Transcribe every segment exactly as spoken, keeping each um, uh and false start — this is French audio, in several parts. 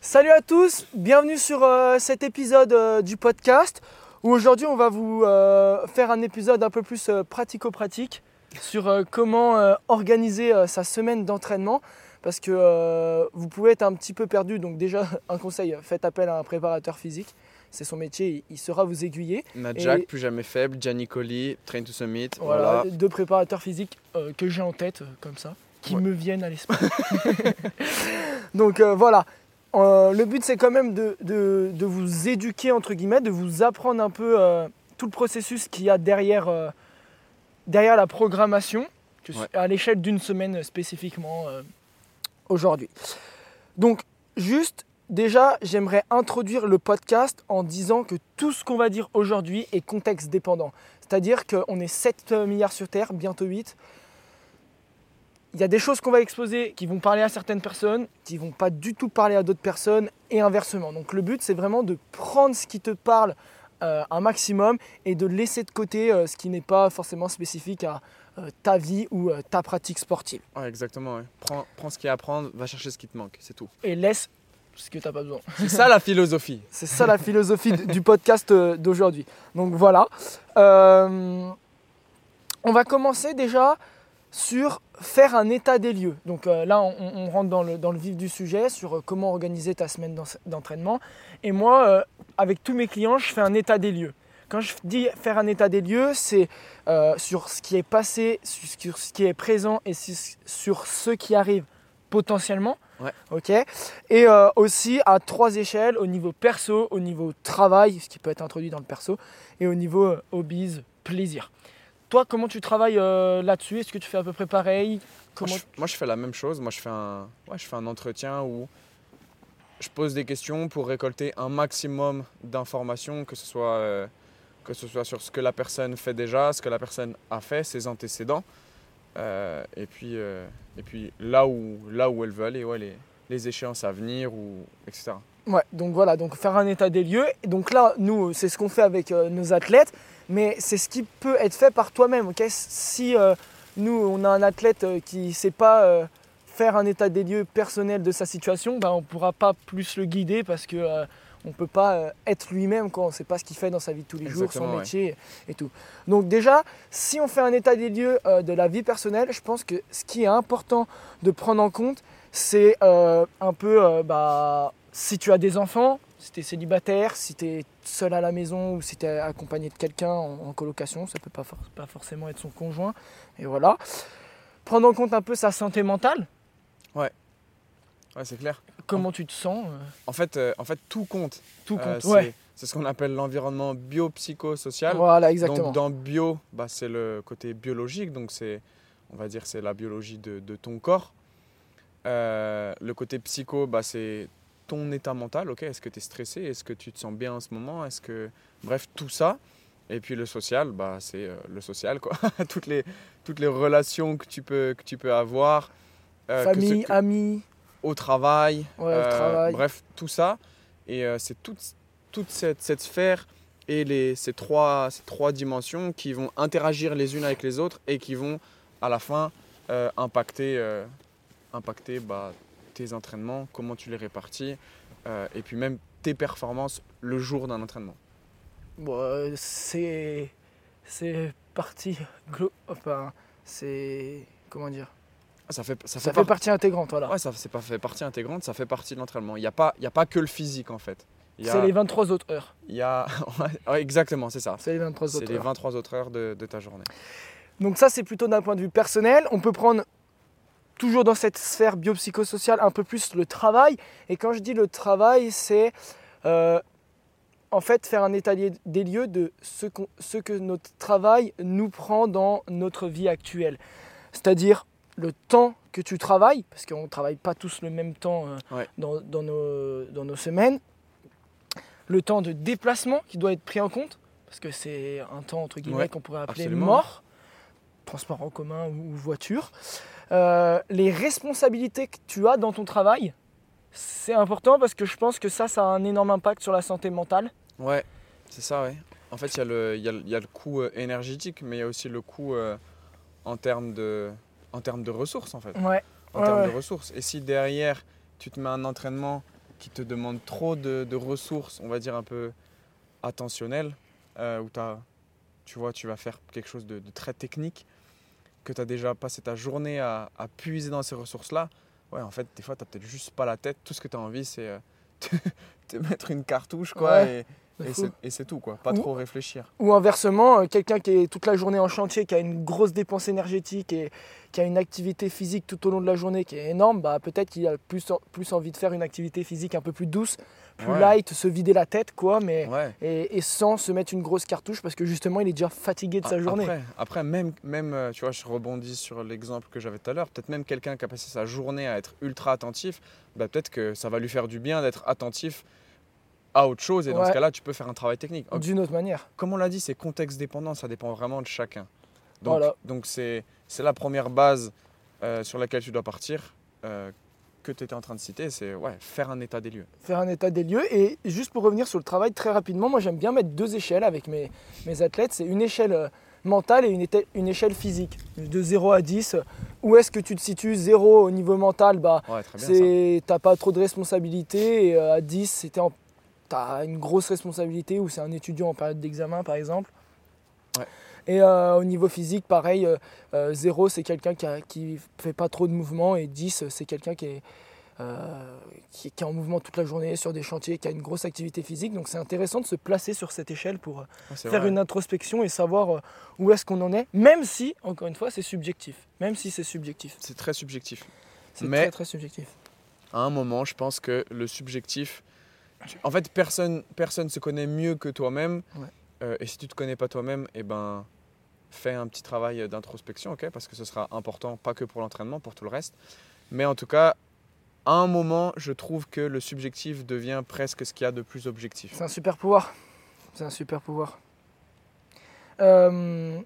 Salut à tous, bienvenue sur euh, cet épisode euh, du podcast où aujourd'hui on va vous euh, faire un épisode un peu plus euh, pratico-pratique sur euh, comment euh, organiser euh, sa semaine d'entraînement parce que euh, vous pouvez être un petit peu perdu. Donc déjà un conseil, faites appel à un préparateur physique, c'est son métier, il, il saura vous aiguiller. Nadjak, plus jamais faible, Gianni Colli, Train to Summit, Voilà, voilà. deux préparateurs physiques euh, que j'ai en tête euh, comme ça, qui Ouais. me viennent à l'esprit. Donc euh, voilà. Euh, le but c'est quand même de, de, de vous éduquer entre guillemets, de vous apprendre un peu euh, tout le processus qu'il y a derrière, euh, derrière la programmation, que Ouais. à l'échelle d'une semaine spécifiquement euh, aujourd'hui. Donc juste déjà j'aimerais introduire le podcast en disant que tout ce qu'on va dire aujourd'hui est contexte dépendant. C'est-à-dire qu'on est sept milliards sur Terre, bientôt huit. Il y a des choses qu'on va exposer qui vont parler à certaines personnes, qui ne vont pas du tout parler à d'autres personnes et inversement. Donc le but c'est vraiment de prendre ce qui te parle euh, un maximum et de laisser de côté euh, ce qui n'est pas forcément spécifique à euh, ta vie ou euh, ta pratique sportive. Ouais, exactement, ouais. Prends, prends ce qu'il y a à prendre, va chercher ce qui te manque, c'est tout. Et laisse ce que tu n'as pas besoin. C'est ça la philosophie. C'est ça la philosophie du podcast euh, d'aujourd'hui. Donc voilà. Euh, on va commencer déjà sur faire un état des lieux. Donc euh, là, on, on rentre dans le, dans le vif du sujet, sur euh, comment organiser ta semaine d'entraînement. Et moi, euh, avec tous mes clients, je fais un état des lieux. Quand je dis faire un état des lieux, c'est euh, sur ce qui est passé, sur ce qui est présent et sur ce qui arrive potentiellement. Ouais. Ok. Et euh, aussi à trois échelles, au niveau perso, au niveau travail, ce qui peut être introduit dans le perso, et au niveau euh, hobbies, plaisir. Toi, comment tu travailles euh, là-dessus? Est-ce que tu fais à peu près pareil? Comment... moi, je, moi je fais la même chose, moi je fais un, ouais, je fais un entretien où je pose des questions pour récolter un maximum d'informations, que ce soit, euh, que ce soit sur ce que la personne fait déjà, ce que la personne a fait, ses antécédents, euh, et, puis, euh, et puis là où, là où elle veut aller, ouais, les, les échéances à venir, ou, et cetera. Ouais, donc voilà, donc faire un état des lieux. Et donc là, nous, c'est ce qu'on fait avec euh, nos athlètes, mais c'est ce qui peut être fait par toi-même. Okay, si euh, nous, on a un athlète euh, qui ne sait pas euh, faire un état des lieux personnel de sa situation, ben, on ne pourra pas plus le guider parce qu'on euh, ne peut pas euh, être lui-même quand on ne sait pas ce qu'il fait dans sa vie de tous les jours, Exactement, son ouais. métier et tout. Donc déjà, si on fait un état des lieux euh, de la vie personnelle, je pense que ce qui est important de prendre en compte, c'est euh, un peu... Euh, bah, si tu as des enfants, si tu es célibataire, si tu es seul à la maison ou si tu es accompagné de quelqu'un en, en colocation, ça ne peut pas, for- pas forcément être son conjoint. Et voilà. Prendre en compte un peu sa santé mentale. Ouais, c'est clair. Comment tu te sens euh, En fait, euh, en fait, tout compte. Tout Euh, compte, c'est, ouais. c'est ce qu'on appelle l'environnement biopsychosocial. Voilà, exactement. Donc dans bio, bah, c'est le côté biologique, donc c'est, on va dire, c'est la biologie de, de ton corps. Euh, le côté psycho, bah, c'est ton état mental, ok, est-ce que tu es stressé, est-ce que tu te sens bien en ce moment, est-ce que... Bref, tout ça. Et puis le social, bah, c'est euh, le social, quoi. toutes, les, toutes les relations que tu peux, que tu peux avoir. euh, que Famille, ce- que- amis. Au travail. Ouais, au travail. Bref, tout ça. Et euh, c'est toute, toute cette, cette sphère et les, ces, trois, ces trois dimensions qui vont interagir les unes avec les autres et qui vont, à la fin, euh, impacter, euh, impacter bah, tes entraînements, comment tu les répartis, euh, et puis même tes performances le jour d'un entraînement. Bon, euh, c'est... C'est partie... glo- Enfin, c'est... Comment dire Ça fait, ça Ça fait, fait par- partie intégrante, voilà. Ouais, ça c'est pas fait partie intégrante, ça fait partie de l'entraînement. Il n'y a, pas- il y a pas que le physique, en fait. Il y a, C'est les vingt-trois autres heures. il y a... ouais, exactement, c'est ça. C'est les vingt-trois C'est autres les heures. vingt-trois autres heures de, de ta journée. Donc ça, c'est plutôt d'un point de vue personnel. On peut prendre, toujours dans cette sphère biopsychosociale, un peu plus le travail. Et quand je dis le travail, c'est euh, en fait faire un état des lieux de ce, qu'on- ce que notre travail nous prend dans notre vie actuelle. C'est-à-dire le temps que tu travailles, parce qu'on ne travaille pas tous le même temps euh, Ouais. dans, dans nos, dans nos semaines. Le temps de déplacement qui doit être pris en compte, parce que c'est un temps entre guillemets Ouais, qu'on pourrait appeler absolument. mort, transport en commun ou, ou voiture. Euh, les responsabilités que tu as dans ton travail, c'est important parce que je pense que ça, ça a un énorme impact sur la santé mentale. Ouais, c'est ça, ouais. En fait, il y a le, il y a, le- il y a le coût euh, énergétique, mais il y a aussi le coût euh, en termes de, en termes de ressources, en fait. Ouais. En Ouais, termes ouais. de ressources. Et si derrière, tu te mets un entraînement qui te demandent trop de, de ressources, on va dire un peu attentionnelles, euh, où t'as, tu vois, tu vas faire quelque chose de, de très technique, que tu as déjà passé ta journée à, à puiser dans ces ressources-là, ouais, en fait, des fois, tu n'as peut-être juste pas la tête. Tout ce que tu as envie, c'est euh, te, te mettre une cartouche, quoi, Ouais, et, de et, fou. c'est, et c'est tout, quoi. Pas Ou- trop réfléchir. Ou inversement, euh, quelqu'un qui est toute la journée en chantier, qui a une grosse dépense énergétique et qui a une activité physique tout au long de la journée qui est énorme, bah, peut-être qu'il a plus, en- plus envie de faire une activité physique un peu plus douce, plus Ouais, light, se vider la tête, quoi, mais, ouais. et, et sans se mettre une grosse cartouche parce que justement, il est déjà fatigué de A- sa journée. Après, après même, même euh, tu vois, je rebondis sur l'exemple que j'avais tout à l'heure. Peut-être même quelqu'un qui a passé sa journée à être ultra attentif, bah, peut-être que ça va lui faire du bien d'être attentif à autre chose. Et dans ce Ouais, cas-là, tu peux faire un travail technique. Ok, d'une autre manière. comme on l'a dit, c'est contexte dépendant, ça dépend vraiment de chacun. Donc, Voilà. donc c'est, c'est la première base euh, sur laquelle tu dois partir, euh, que tu étais en train de citer, c'est ouais, faire un état des lieux. Faire un état des lieux. Et juste pour revenir sur le travail très rapidement, moi j'aime bien mettre deux échelles avec mes, mes athlètes. C'est une échelle euh, mentale et une, éte- une échelle physique. De zéro à dix, où est-ce que tu te situes? Zéro au niveau mental, bah, Ouais, très bien ça. c'est, t'as pas trop de responsabilités. Et euh, à dix, c'était en- t'as une grosse responsabilité, ou c'est un étudiant en période d'examen par exemple. Ouais. Et euh, au niveau physique, pareil, euh, euh, zéro, c'est quelqu'un qui, a- qui fait pas trop de mouvement, et dix, c'est quelqu'un qui est, euh, qui, qui est en mouvement toute la journée sur des chantiers, qui a une grosse activité physique. Donc c'est intéressant de se placer sur cette échelle pour euh, Ouais, c'est faire vrai. une introspection et savoir euh, où est-ce qu'on en est, même si, encore une fois, c'est subjectif. Même si c'est subjectif. C'est très subjectif. C'est Mais- très très subjectif. À un moment, je pense que le subjectif. tu- En fait, personne personne se connaît mieux que toi-même. Ouais. Euh, et si tu ne te connais pas toi-même, eh ben, fais un petit travail d'introspection, ok, parce que ce sera important, pas que pour l'entraînement, pour tout le reste. Mais en tout cas, à un moment, je trouve que le subjectif devient presque ce qu'il y a de plus objectif. C'est un super pouvoir. C'est un super pouvoir. Euh,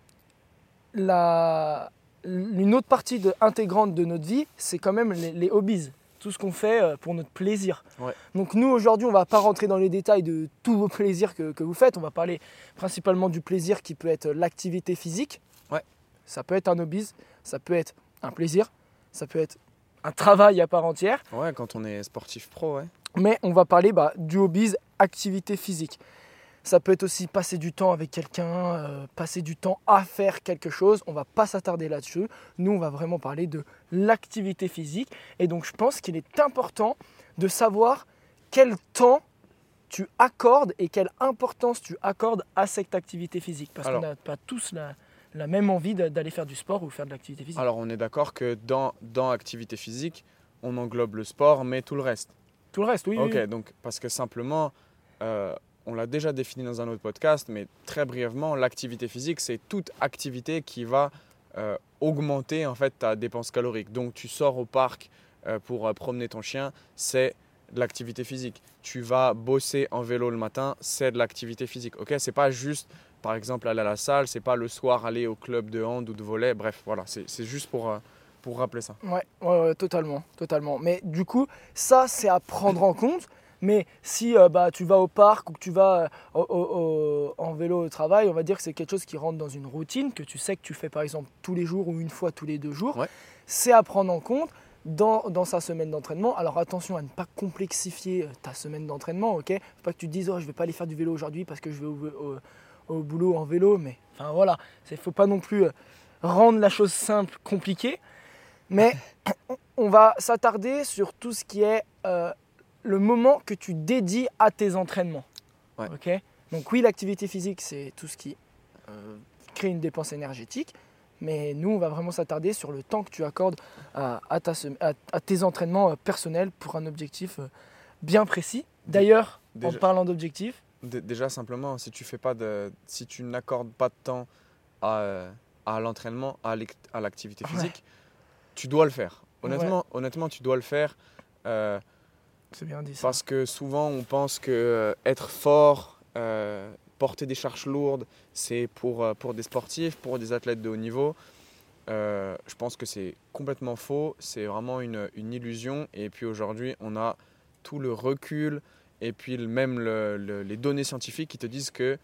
la, une autre partie de- intégrante de notre vie, c'est quand même les, les hobbies. Tout ce qu'on fait euh, pour notre plaisir. Ouais. Donc nous, aujourd'hui, on ne va pas rentrer dans les détails de tous vos plaisirs que, que vous faites. On va parler principalement du plaisir qui peut être l'activité physique. Ouais. Ça peut être un hobby, ça peut être un plaisir, ça peut être un travail à part entière. Ouais, quand on est sportif pro, ouais. Mais on va parler bah, du hobby, activité physique. Ça peut être aussi passer du temps avec quelqu'un, euh, passer du temps à faire quelque chose. On ne va pas s'attarder là-dessus. Nous, on va vraiment parler de l'activité physique. Et donc, je pense qu'il est important de savoir quel temps tu accordes et quelle importance tu accordes à cette activité physique. Parce Alors- qu'on n'a pas tous la, la même envie de- d'aller faire du sport ou faire de l'activité physique. Alors, on est d'accord que dans, dans activité physique, on englobe le sport, mais tout le reste. Tout le reste, oui. oui, Ok, oui. donc parce que simplement, euh, on l'a déjà défini dans un autre podcast, mais très brièvement, l'activité physique, c'est toute activité qui va euh, augmenter en fait ta dépense calorique. Donc tu sors au parc euh, pour euh, promener ton chien, c'est de l'activité physique. Tu vas bosser en vélo le matin, c'est de l'activité physique. Ok, c'est pas juste par exemple aller à la salle, c'est pas le soir aller au club de hand ou de volley. Bref, voilà, c'est c'est juste pour euh, pour rappeler ça. Ouais, ouais, ouais, totalement, totalement. Mais du coup, ça, c'est à prendre en compte. Mais si euh, bah, tu vas au parc ou que tu vas euh, au- au- au- en vélo au travail, on va dire que c'est quelque chose qui rentre dans une routine, que tu sais que tu fais par exemple tous les jours ou une fois tous les deux jours. Ouais. C'est à prendre en compte dans, dans sa semaine d'entraînement. Alors attention à ne pas complexifier euh, ta semaine d'entraînement, ok? Faut pas que tu te dises, oh, je vais pas aller faire du vélo aujourd'hui parce que je vais au, au- au boulot en vélo. Mais enfin voilà, il ne faut pas non plus euh, rendre la chose simple compliquée. Mais on va s'attarder sur tout ce qui est euh, le moment que tu dédies à tes entraînements. Ouais. Ok. Donc oui, l'activité physique, c'est tout ce qui euh, crée une dépense énergétique. Mais nous, on va vraiment s'attarder sur le temps que tu accordes à, à ta sem- à- à tes entraînements euh, personnels pour un objectif euh, bien précis. D'ailleurs, en Déjà- parlant d'objectifs, Dé- Déjà simplement, si tu fais pas de, si tu n'accordes pas de temps à, euh, à l'entraînement, à l'ec- à l'activité Ouais. physique, tu dois le faire. Honnêtement, honnêtement, tu dois le faire euh, c'est bien dit ça. parce que souvent on pense que euh, être fort, euh, porter des charges lourdes, c'est pour, euh, pour des sportifs, pour des athlètes de haut niveau. Euh, je pense que c'est complètement faux. C'est vraiment une, une illusion. Et puis aujourd'hui, on a tout le recul et puis le- même le- le- les données scientifiques qui te disent que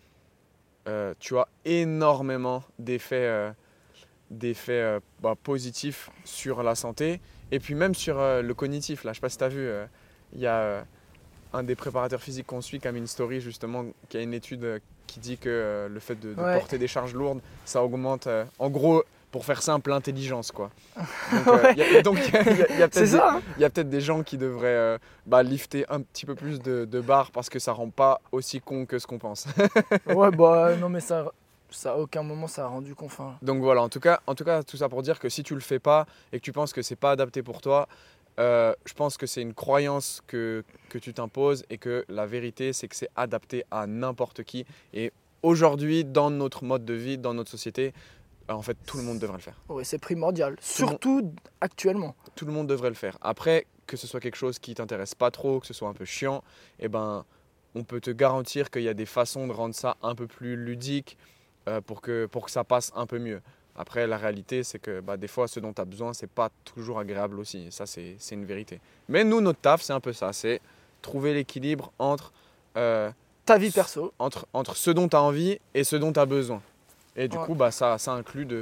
euh, tu as énormément d'effets euh, d'effets euh, bah, positifs sur la santé et puis même sur euh, le cognitif. Là, je ne sais pas si tu as vu, euh, il y a, euh, un des préparateurs physiques qu'on suit, Camille Story, justement, qui a une étude euh, qui dit que euh, le fait de, de Ouais. porter des charges lourdes, ça augmente, euh, en gros, pour faire simple, l'intelligence, quoi. Donc, Ouais. il euh, y, y, y a C'est peut-être ça, hein. des, y a peut-être des gens qui devraient euh, bah, lifter un petit peu plus de, de barres parce que ça rend pas aussi con que ce qu'on pense. Ouais, bah non, mais ça, ça à aucun moment ça a rendu confin. Donc voilà, en tout cas, en tout cas, tout ça pour dire que si tu le fais pas et que tu penses que c'est pas adapté pour toi, euh, je pense que c'est une croyance que, que tu t'imposes et que la vérité, c'est que c'est adapté à n'importe qui. Et aujourd'hui, dans notre mode de vie, dans notre société, euh, en fait, tout le monde devrait le faire. Ouais, c'est primordial, le monde- surtout actuellement. Tout le monde devrait le faire. Après, que ce soit quelque chose qui t'intéresse pas trop, que ce soit un peu chiant, eh ben, on peut te garantir qu'il y a des façons de rendre ça un peu plus ludique euh, pour, que, pour que ça passe un peu mieux. Après, la réalité, c'est que bah, des fois, ce dont tu as besoin, c'est pas toujours agréable aussi. Et ça, c'est c'est une vérité. Mais nous, notre taf, c'est un peu ça. C'est trouver l'équilibre entre, euh, Ta vie perso. entre, entre ce dont tu as envie et ce dont tu as besoin. Et du Ouais. coup, bah, ça, ça inclut de,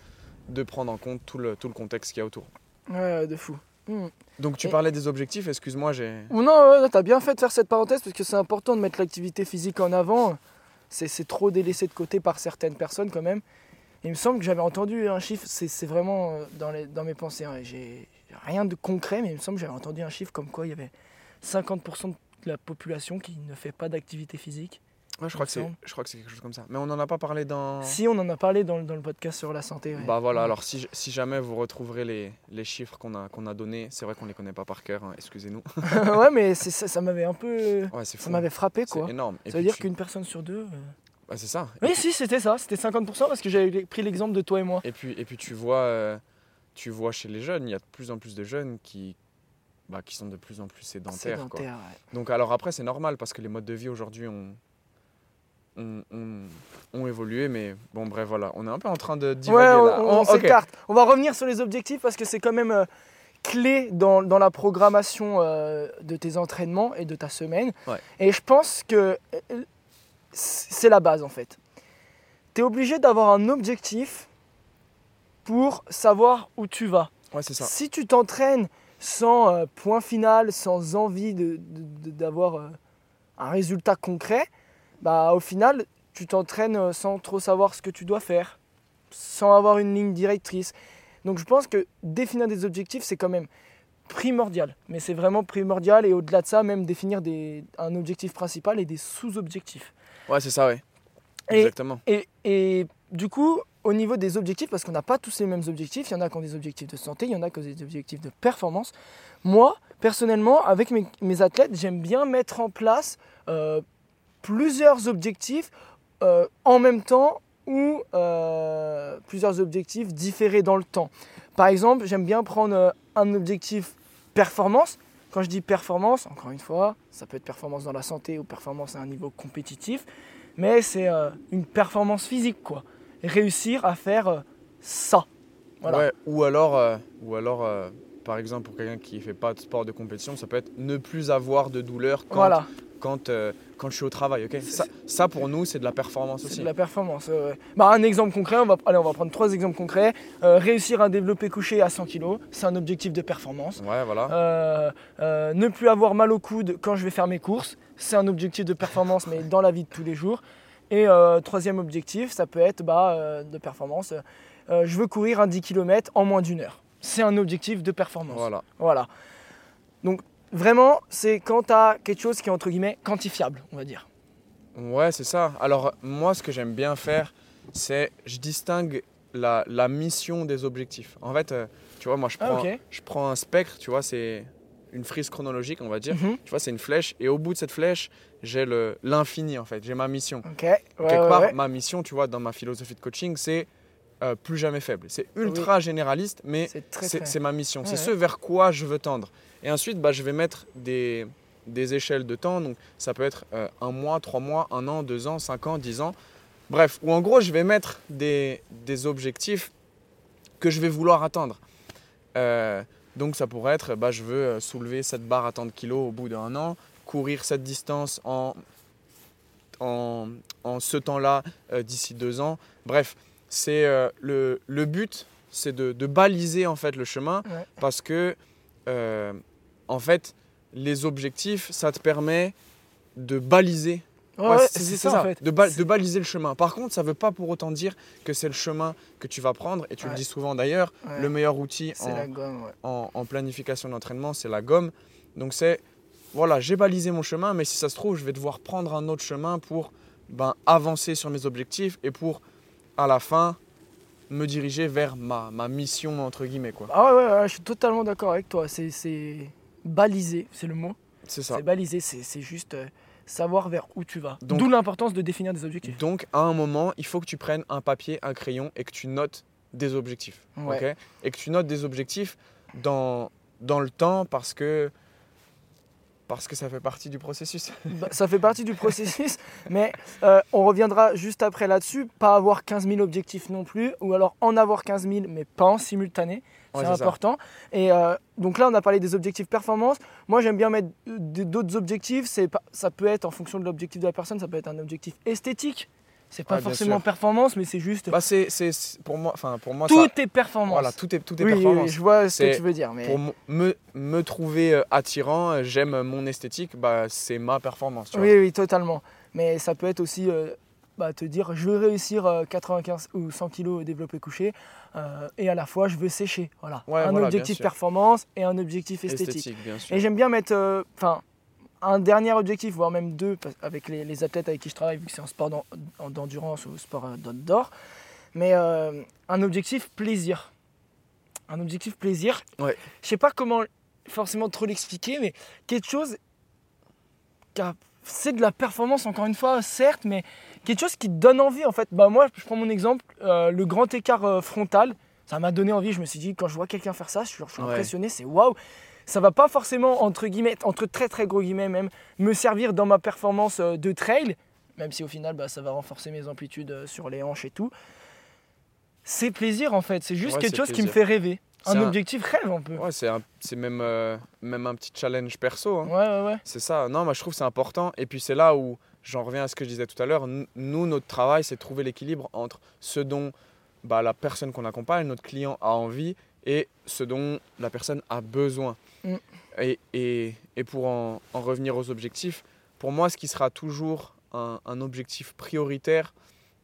de prendre en compte tout le, tout le contexte qu'il y a autour. Ouais, de fou. Hmm. Donc, tu Et- parlais des objectifs. Excuse-moi, j'ai... Ou non, ouais, t'as bien fait de faire cette parenthèse parce que c'est important de mettre l'activité physique en avant. C'est c'est trop délaissé de côté par certaines personnes quand même. Il me semble que j'avais entendu un chiffre, c'est c'est vraiment euh, dans, les, dans mes pensées. Hein, j'ai j'ai rien de concret, mais il me semble que j'avais entendu un chiffre comme quoi il y avait cinquante pour cent de la population qui ne fait pas d'activité physique. Ouais, je il crois me que c'est, semble. je crois que c'est quelque chose comme ça. Mais on n'en a pas parlé dans... Si, on en a parlé dans, le- dans le podcast sur la santé. Ouais. Bah voilà, Ouais. alors si, si jamais vous retrouverez les, les chiffres qu'on a, qu'on a donnés, c'est vrai qu'on les connaît pas par cœur, hein, excusez-nous. Ouais, mais c'est- ça, ça m'avait un peu. Ouais, c'est fou. Ça m'avait frappé C'est quoi. énorme. Et Ça veut puis dire tu- qu'une personne sur deux. euh, bah, c'est ça. Oui, si, c'était ça, c'était cinquante pour cent parce que j'avais pris l'exemple de toi et moi. Et puis, et puis tu vois, euh, tu vois chez les jeunes, il y a de plus en plus de jeunes qui, bah, qui sont de plus en plus sédentaires. Quoi. Sédentaire, ouais. Donc alors après c'est normal parce que les modes de vie aujourd'hui ont, ont, ont- ont évolué, mais bon bref voilà, on est un peu en train de divaguer Ouais, on, là. on- on Oh, ok. s'écarte. On va revenir sur les objectifs parce que c'est quand même euh, clé dans, dans la programmation euh, de tes entraînements et de ta semaine. Ouais. Et je pense que euh, c'est la base en fait. Tu es obligé d'avoir un objectif pour savoir où tu vas. Ouais c'est ça. Si tu t'entraînes sans euh, point final, sans envie de- de- de- d'avoir euh, un résultat concret, bah, au final, tu t'entraînes euh, sans trop savoir ce que tu dois faire, sans avoir une ligne directrice. Donc je pense que définir des objectifs, c'est quand même primordial. Mais c'est vraiment primordial et au-delà de ça, même définir des, un objectif principal et des sous-objectifs. Ouais c'est ça ouais. Et- Exactement. Et, et du coup, au niveau des objectifs, parce qu'on n'a pas tous les mêmes objectifs, il y en a qui ont des objectifs de santé, il y en a qui ont des objectifs de performance. Moi, personnellement, avec mes, mes athlètes, j'aime bien mettre en place euh, plusieurs objectifs euh, en même temps ou euh, plusieurs objectifs différés dans le temps. Par exemple, j'aime bien prendre euh, un objectif performance. Quand je dis performance, encore une fois, ça peut être performance dans la santé ou performance à un niveau compétitif, mais c'est euh, une performance physique, quoi. Réussir à faire euh, ça. Voilà. Ouais, ou alors, euh, ou alors euh, par exemple, pour quelqu'un qui ne fait pas de sport de compétition, ça peut être ne plus avoir de douleur quand, Voilà, quand, euh, quand je suis au travail. ok C'est- ça, ça, pour nous, c'est de la performance c'est aussi. de la performance. ouais, ouais. Bah, un exemple concret, on va, allez, on va prendre trois exemples concrets. Euh, réussir un développé couché à cent kilos, c'est un objectif de performance. Ouais, voilà. Euh, euh, ne plus avoir mal au coude quand je vais faire mes courses, c'est un objectif de performance, mais dans la vie de tous les jours. Et euh, troisième objectif, ça peut être bah, euh, de performance. euh, je veux courir un dix kilomètres en moins d'une heure. C'est un objectif de performance. Voilà. Voilà. Donc vraiment, c'est quand tu as quelque chose qui est entre guillemets quantifiable, on va dire. Ouais, c'est ça. Alors, moi, ce que j'aime bien faire, c'est je distingue la, la mission des objectifs. En fait, euh, tu vois, moi, je Ah, prends, ok. je prends un spectre, tu vois, c'est une frise chronologique, on va dire. Mhm. Tu vois, c'est une flèche. Et au bout de cette flèche, j'ai le- l'infini, en fait. J'ai ma mission. Ok. Ouais, Quelque ouais, part, ouais. ma mission, tu vois, dans ma philosophie de coaching, c'est euh, plus jamais faible. C'est ultra généraliste, mais C'est très c'est très. c'est ma mission. Ouais, c'est ouais. ce vers quoi je veux tendre. Et ensuite, bah, je vais mettre des, des échelles de temps. Donc, ça peut être euh, un mois, trois mois, un an, deux ans, cinq ans, dix ans. Bref, ou en gros, je vais mettre des, des objectifs que je vais vouloir atteindre. Euh, donc, ça pourrait être, bah, je veux euh, soulever cette barre à tant de kilos au bout d'un an, courir cette distance en, en, en ce temps-là euh, d'ici deux ans. Bref, c'est euh, le, le but, c'est de, de baliser en fait le chemin Ouais. parce que, euh, en fait, les objectifs, ça te permet de baliser. Ouais, Ouais, ouais, c'est, c'est, c'est ça, ça, en fait. de, ba- C'est- de baliser le chemin. Par contre, ça ne veut pas pour autant dire que c'est le chemin que tu vas prendre. Et tu Ouais. le dis souvent d'ailleurs, Ouais. le meilleur outil C'est en, la gomme, ouais. en, en planification d'entraînement, c'est la gomme. Donc c'est, voilà, j'ai balisé mon chemin, mais si ça se trouve, je vais devoir prendre un autre chemin pour ben, avancer sur mes objectifs et pour, à la fin, me diriger vers ma, ma mission, entre guillemets, quoi. Ah ouais, ouais, ouais, je suis totalement d'accord avec toi. C'est, c'est balisé, c'est le mot. C'est ça. C'est balisé, c'est, c'est juste euh, savoir vers où tu vas. Donc- D'où l'importance de définir des objectifs. Donc, à un moment, il faut que tu prennes un papier, un crayon et que tu notes des objectifs. Ouais. ok et que tu notes des objectifs dans, dans le temps parce que, parce que ça fait partie du processus. Bah, ça fait partie du processus, mais euh, on reviendra juste après là-dessus. Pas avoir quinze mille objectifs non plus, ou alors en avoir quinze mille, mais pas en simultané. Ouais, C'est c'est ça. important. Et euh, donc là, on a parlé des objectifs performance. Moi, j'aime bien mettre euh, d- d'autres objectifs. C'est pas- ça peut être en fonction de l'objectif de la personne, ça peut être un objectif esthétique. C'est pas Ouais, bien forcément sûr. performance, mais c'est juste Bah, c'est, c'est, c'est- pour moi, enfin, pour moi tout ça, est performance. voilà, tout est, tout est oui, oui, performance. oui, je vois ce que C'est tu veux dire. Mais... Pour m- me, me trouver euh, attirant, euh, j'aime mon esthétique, bah, c'est ma performance. Tu vois. Oui, oui, totalement. Mais ça peut être aussi euh, bah, te dire je veux réussir euh, quatre-vingt-quinze ou cent kilos développé couché euh, et à la fois je veux sécher. Voilà. Ouais, un voilà, objectif bien sûr. performance et un objectif esthétique. Esthétique, bien sûr. Et j'aime bien mettre euh, enfin, un dernier objectif, voire même deux, parce- avec les, les athlètes avec qui je travaille, vu que c'est en sport d'en- en- d'endurance ou sport euh, d'outdoor. Mais euh, un objectif plaisir. Un objectif plaisir. Ouais. Je sais pas comment forcément trop l'expliquer, mais quelque chose qui a- c'est de la performance encore une fois, certes, mais quelque chose qui te donne envie en fait. Bah moi, je prends mon exemple, euh, le grand écart euh, frontal, ça m'a donné envie. Je me suis dit quand je vois quelqu'un faire ça, je suis, je suis Ouais. impressionné, c'est waouh. Ça va pas forcément entre guillemets, entre très très gros guillemets même, me servir dans ma performance euh, de trail, même si au final bah, ça va renforcer mes amplitudes euh, sur les hanches et tout. C'est plaisir en fait, c'est juste Ouais, quelque c'est chose qui me plaisir. fait rêver. C'est Un, un- objectif rêve un peu. Ouais, c'est, un- c'est même, euh, même un petit challenge perso. hein. Ouais, ouais, ouais. C'est ça. Non, moi je trouve que c'est important. Et puis c'est là où j'en reviens à ce que je disais tout à l'heure. N- Nous, notre travail, c'est de trouver l'équilibre entre ce dont bah, la personne qu'on accompagne, notre client a envie, et ce dont la personne a besoin. Mm. Et, et- et pour en, en revenir aux objectifs, pour moi, ce qui sera toujours un, un objectif prioritaire,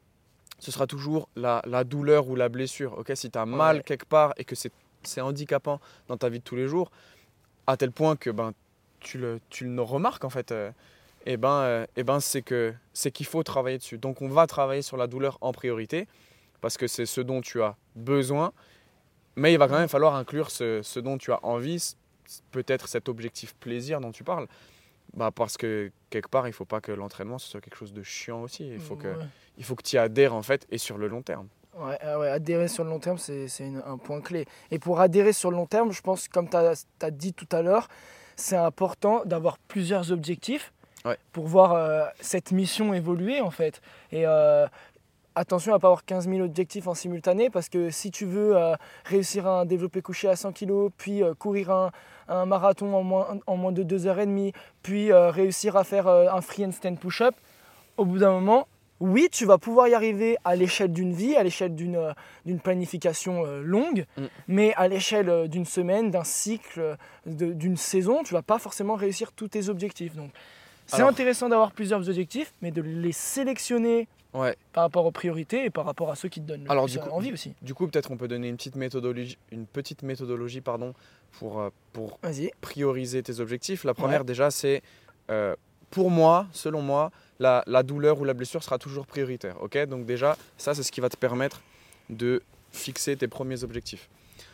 ce sera toujours la, la douleur ou la blessure. ok si tu as mal Ouais. quelque part et que c'est, c'est handicapant dans ta vie de tous les jours, à tel point que ben, tu, le, tu le remarques en fait, euh, et ben, euh, eh ben, c'est, que, c'est qu'il faut travailler dessus. Donc on va travailler sur la douleur en priorité, parce que c'est ce dont tu as besoin, mais il va quand même falloir inclure ce, ce dont tu as envie, c- peut-être cet objectif plaisir dont tu parles, bah parce que quelque part il ne faut pas que l'entraînement ce soit quelque chose de chiant aussi, il faut que, Ouais. il faut que tu y adhères en fait, et sur le long terme. Ouais, ah ouais, adhérer sur le long terme, c'est c'est une- un point clé. Et pour adhérer sur le long terme, je pense, comme tu as dit tout à l'heure, c'est important d'avoir plusieurs objectifs Ouais. pour voir euh, cette mission évoluer en fait. Et euh, attention à ne pas avoir quinze mille objectifs en simultané, parce que si tu veux euh, réussir un développé couché à cent kilos, puis euh, courir un, un marathon en moins, en moins de deux heures trente, puis euh, réussir à faire euh, un free handstand push-up, au bout d'un moment, oui, tu vas pouvoir y arriver à l'échelle d'une vie, à l'échelle d'une euh, d'une planification euh, longue, Mm. mais à l'échelle euh, d'une semaine, d'un cycle, euh, de- d'une saison, tu vas pas forcément réussir tous tes objectifs. Donc, c'est Alors- intéressant d'avoir plusieurs objectifs, mais de les sélectionner Ouais. par rapport aux priorités et par rapport à ceux qui te donnent le Alors, plus du coup- envie aussi. Du coup, peut-être on peut donner une petite méthodologie, une petite méthodologie pardon, pour, euh, pour Vas-y. prioriser tes objectifs. La première déjà, c'est euh, pour moi, selon moi, la, la douleur ou la blessure sera toujours prioritaire. ok Donc déjà, ça c'est ce qui va te permettre de fixer tes premiers objectifs.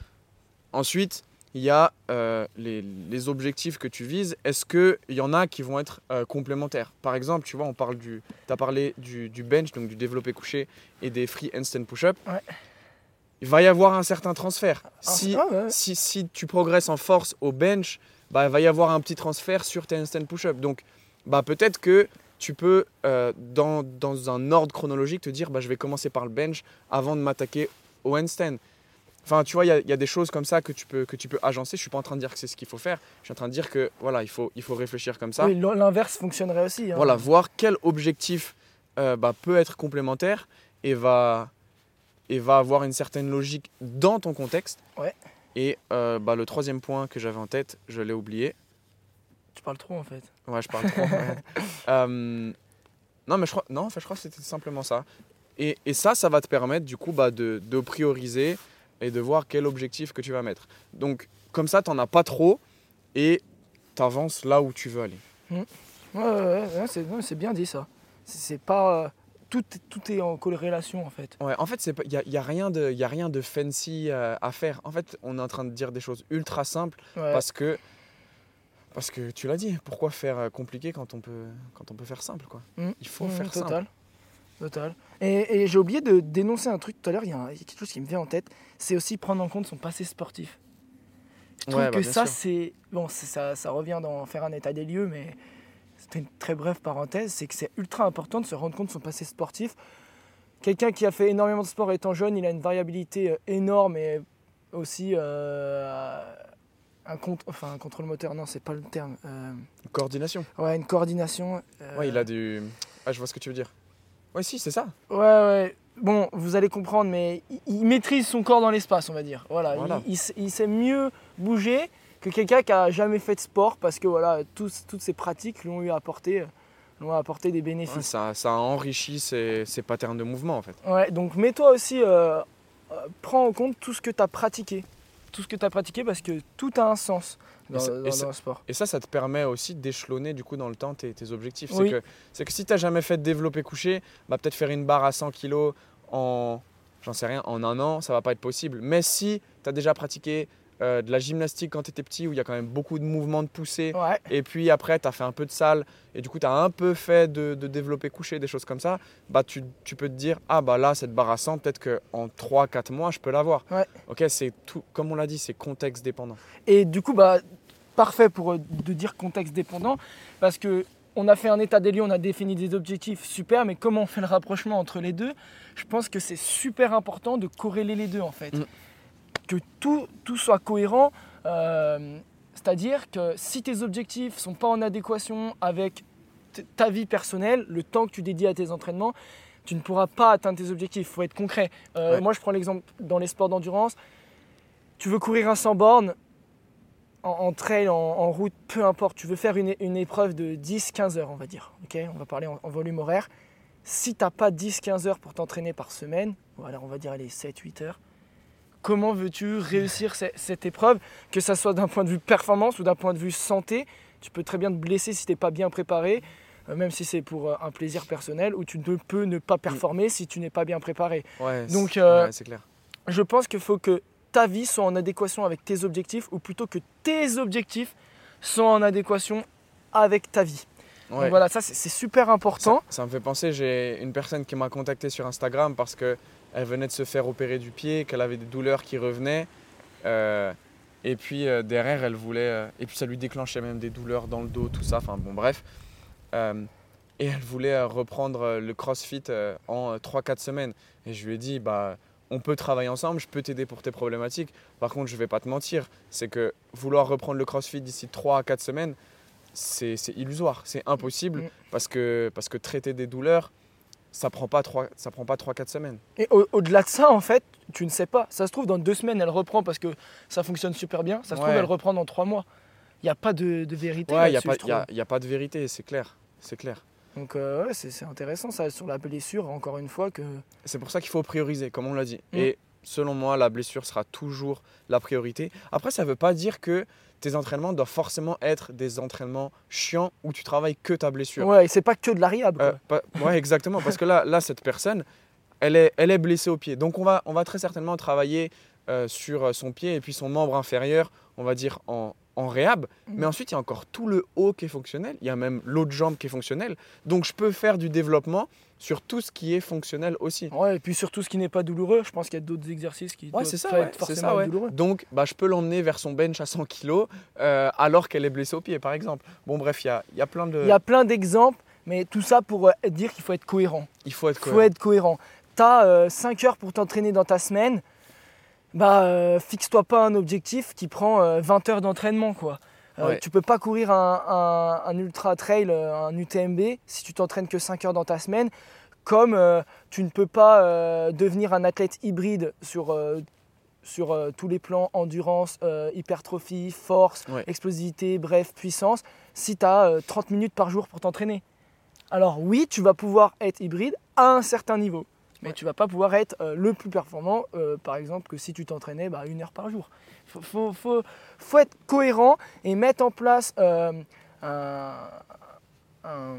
Ensuite, il y a euh, les, les objectifs que tu vises. Est-ce qu'il y en a qui vont être euh, complémentaires? Par exemple, tu vois, on parle du, tu as parlé du, du bench, donc du développé couché et des free handstand push-up. Ouais. Il va y avoir un certain transfert. Ah, Si, ah ouais. si, si tu progresses en force au bench, bah, il va y avoir un petit transfert sur tes handstand push-up. Donc, bah, peut-être que tu peux, euh, dans, dans un ordre chronologique, te dire bah, je vais commencer par le bench avant de m'attaquer au handstand. Enfin, tu vois, il y, a- il y a des choses comme ça que tu peux, que tu peux agencer. Je ne suis pas en train de dire que c'est ce qu'il faut faire. Je suis en train de dire que voilà, il faut, il faut réfléchir comme ça. Oui, l'inverse fonctionnerait aussi. hein. Voilà, voir quel objectif euh, bah, peut être complémentaire et va, et va avoir une certaine logique dans ton contexte. Ouais. Et euh, bah, le troisième point que j'avais en tête, je l'ai oublié. Tu parles trop en fait. Ouais, je parle trop. Ouais. Euh, non, mais je crois, non, en fait, je crois que c'était simplement ça. Et, et ça, ça va te permettre du coup bah, de, de prioriser et de voir quel objectif que tu vas mettre. Donc, comme ça, tu n'en as pas trop et tu avances là où tu veux aller. Mmh. Ouais, ouais, ouais, ouais, c'est, ouais, c'est bien dit ça. C'est, c'est pas... euh, tout, tout est en corrélation en fait. Ouais, en fait, il n'y a, y a, rien de- y a rien de fancy euh, à faire. En fait, on est en train de dire des choses ultra simples Ouais. parce que, parce que tu l'as dit, pourquoi faire euh, compliqué quand on peut, quand on peut faire simple quoi. Mmh. Il faut Mmh, faire total. simple. Total. Et, et j'ai oublié de dénoncer un truc tout à l'heure, il y, a un- il y a quelque chose qui me vient en tête, c'est aussi prendre en compte son passé sportif. Je trouve Ouais, bah, que bien ça, sûr. c'est... Bon, c'est- ça, ça revient dans faire un état des lieux, mais c'était une très brève parenthèse, c'est que c'est ultra important de se rendre compte de son passé sportif. Quelqu'un qui a fait énormément de sport étant jeune, il a une variabilité euh, énorme et aussi euh, un, cont- enfin, un contrôle moteur, non, c'est pas le terme. Euh, Coordination. ouais, une coordination. euh, Ouais, il a du. Ah, je vois ce que tu veux dire. Ouais, si, c'est ça. Ouais, ouais. Bon, vous allez comprendre, mais il, il maîtrise son corps dans l'espace, on va dire. Voilà, Voilà. Il, il s- il sait mieux bouger que quelqu'un qui a jamais fait de sport parce que voilà, tous- toutes ces pratiques lui ont eu apporté, lui ont apporté des Ouais, bénéfices. ça, ça enrichit ses, ses patterns de mouvement en fait. Ouais, donc mets-toi aussi, euh, euh, prends en compte tout ce que tu as pratiqué. Tout ce que tu as pratiqué parce que tout a un sens Et dans, ça- dans- et dans ça- le sport. Et ça, ça te permet aussi d'échelonner du coup dans le temps tes, tes objectifs. Oui. C'est que, c'est que si tu n'as jamais fait de développé couché, bah, peut-être faire une barre à cent kilos en, j'en sais rien, en un an, ça va pas être possible. Mais si tu as déjà pratiqué euh, de la gymnastique quand tu étais petit, où il y a quand même beaucoup de mouvements de poussée, Ouais, et puis après tu as fait un peu de salle, et du coup tu as un peu fait de, de développé couché, des choses comme ça, bah, tu, tu peux te dire, ah bah là, cette barre à cent, peut-être qu'en trois quatre mois, je peux l'avoir. ouais. Ok, c'est tout, comme on l'a dit, c'est contexte dépendant. Et du coup, bah, parfait pour euh, de dire contexte dépendant, parce que on a fait un état des lieux, on a défini des objectifs, super, mais comment on fait le rapprochement entre les deux? Je pense que c'est super important de corréler les deux en fait. Mm. Que tout, tout soit cohérent, euh, c'est-à-dire que si tes objectifs ne sont pas en adéquation avec t- ta vie personnelle, le temps que tu dédies à tes entraînements, tu ne pourras pas atteindre tes objectifs. Il faut être concret. Euh, Ouais. Moi, je prends l'exemple dans les sports d'endurance. Tu veux courir un cent bornes, en, en trail, en, en route, peu importe, tu veux faire une, une épreuve de dix à quinze heures, on va dire. Okay, on va parler en, en volume horaire. Si tu n'as pas dix à quinze heures pour t'entraîner par semaine, voilà, on va dire les sept à huit heures, comment veux-tu réussir ce- cette épreuve, que ce soit d'un point de vue performance ou d'un point de vue santé? Tu peux très bien te blesser si tu n'es pas bien préparé, euh, même si c'est pour euh, un plaisir personnel, ou tu ne peux ne pas performer si tu n'es pas bien préparé. Ouais, Donc, c'est- euh, ouais, c'est clair. Je pense qu'il faut que ta vie soit en adéquation avec tes objectifs, ou plutôt que tes objectifs soient en adéquation avec ta vie. Ouais. Donc voilà, ça c'est c'est super Ça, important. ça me fait penser, j'ai une personne qui m'a contacté sur Instagram parce qu'elle venait de se faire opérer du pied, qu'elle avait des douleurs qui revenaient. euh, et puis euh, derrière, elle voulait. euh, et puis ça lui déclenchait même des douleurs dans le dos, tout ça. Enfin bon, bref. Euh, et elle voulait euh, reprendre euh, le crossfit euh, en trois quatre semaines. Et je lui ai dit, bah, on peut travailler ensemble, je peux t'aider pour tes problématiques. Par contre, je ne vais pas te mentir, c'est que vouloir reprendre le crossfit d'ici trois à quatre semaines, c'est c'est illusoire, c'est impossible Mm. parce que, parce que traiter des douleurs, ça prend pas trois, ça prend pas trois quatre semaines. Et au- au-delà de ça, en fait, tu ne sais pas. Ça se trouve, dans deux semaines, elle reprend parce que ça fonctionne super bien. Ça se trouve, Ouais. elle reprend dans trois mois. Il n'y a pas de, de vérité Ouais, il n'y a, là-dessus, pas- je trouve. y a, y a pas de vérité, c'est clair. C'est clair. Donc euh, ouais, c'est c'est intéressant ça, sur la blessure, encore une fois, que... C'est pour ça qu'il faut prioriser, comme on l'a dit. Mm. Et selon moi, la blessure sera toujours la priorité. Après, ça ne veut pas dire que tes entraînements doivent forcément être des entraînements chiants où tu travailles que ta blessure. Ouais, et c'est pas que de la rehab, quoi. Euh, pas- ouais, exactement. Parce que là, là cette personne, elle est, elle est blessée au pied. Donc, on va, on va très certainement travailler euh, sur son pied et puis son membre inférieur, on va dire en, en réhab. Mhm. Mais ensuite, il y a encore tout le haut qui est fonctionnel. Il y a même l'autre jambe qui est fonctionnelle. Donc, je peux faire du développement sur tout ce qui est fonctionnel aussi. Ouais, et puis surtout ce qui n'est pas douloureux, je pense qu'il y a d'autres exercices qui Ouais, doivent c'est ça, pas ouais, être c'est forcément ça, ouais. douloureux. Donc, bah, je peux l'emmener vers son bench à cent kilos euh, alors qu'elle est blessée au pied, par exemple. Bon, bref, il y a, il y a plein de... Il y a plein d'exemples, mais tout ça pour euh, dire qu'il faut être cohérent. Il faut être Il faut cohérent. être cohérent. Tu as cinq heures pour t'entraîner dans ta semaine, bah euh, fixe-toi pas un objectif qui prend euh, vingt heures d'entraînement, quoi. Euh, Ouais. Tu peux pas courir un, un- un ultra trail, euh, un U T M B, si tu t'entraînes que cinq heures dans ta semaine, comme euh, tu ne peux pas euh, devenir un athlète hybride sur euh, sur euh, tous les plans, endurance, euh, hypertrophie, force, Ouais. explosivité, bref, puissance, si tu as euh, trente minutes par jour pour t'entraîner. Alors oui, tu vas pouvoir être hybride à un certain niveau, mais Ouais. tu ne vas pas pouvoir être euh, le plus performant, euh, par exemple, que si tu t'entraînais bah, une heure par jour. Il faut, faut, faut, faut être cohérent et mettre en place euh, un, un,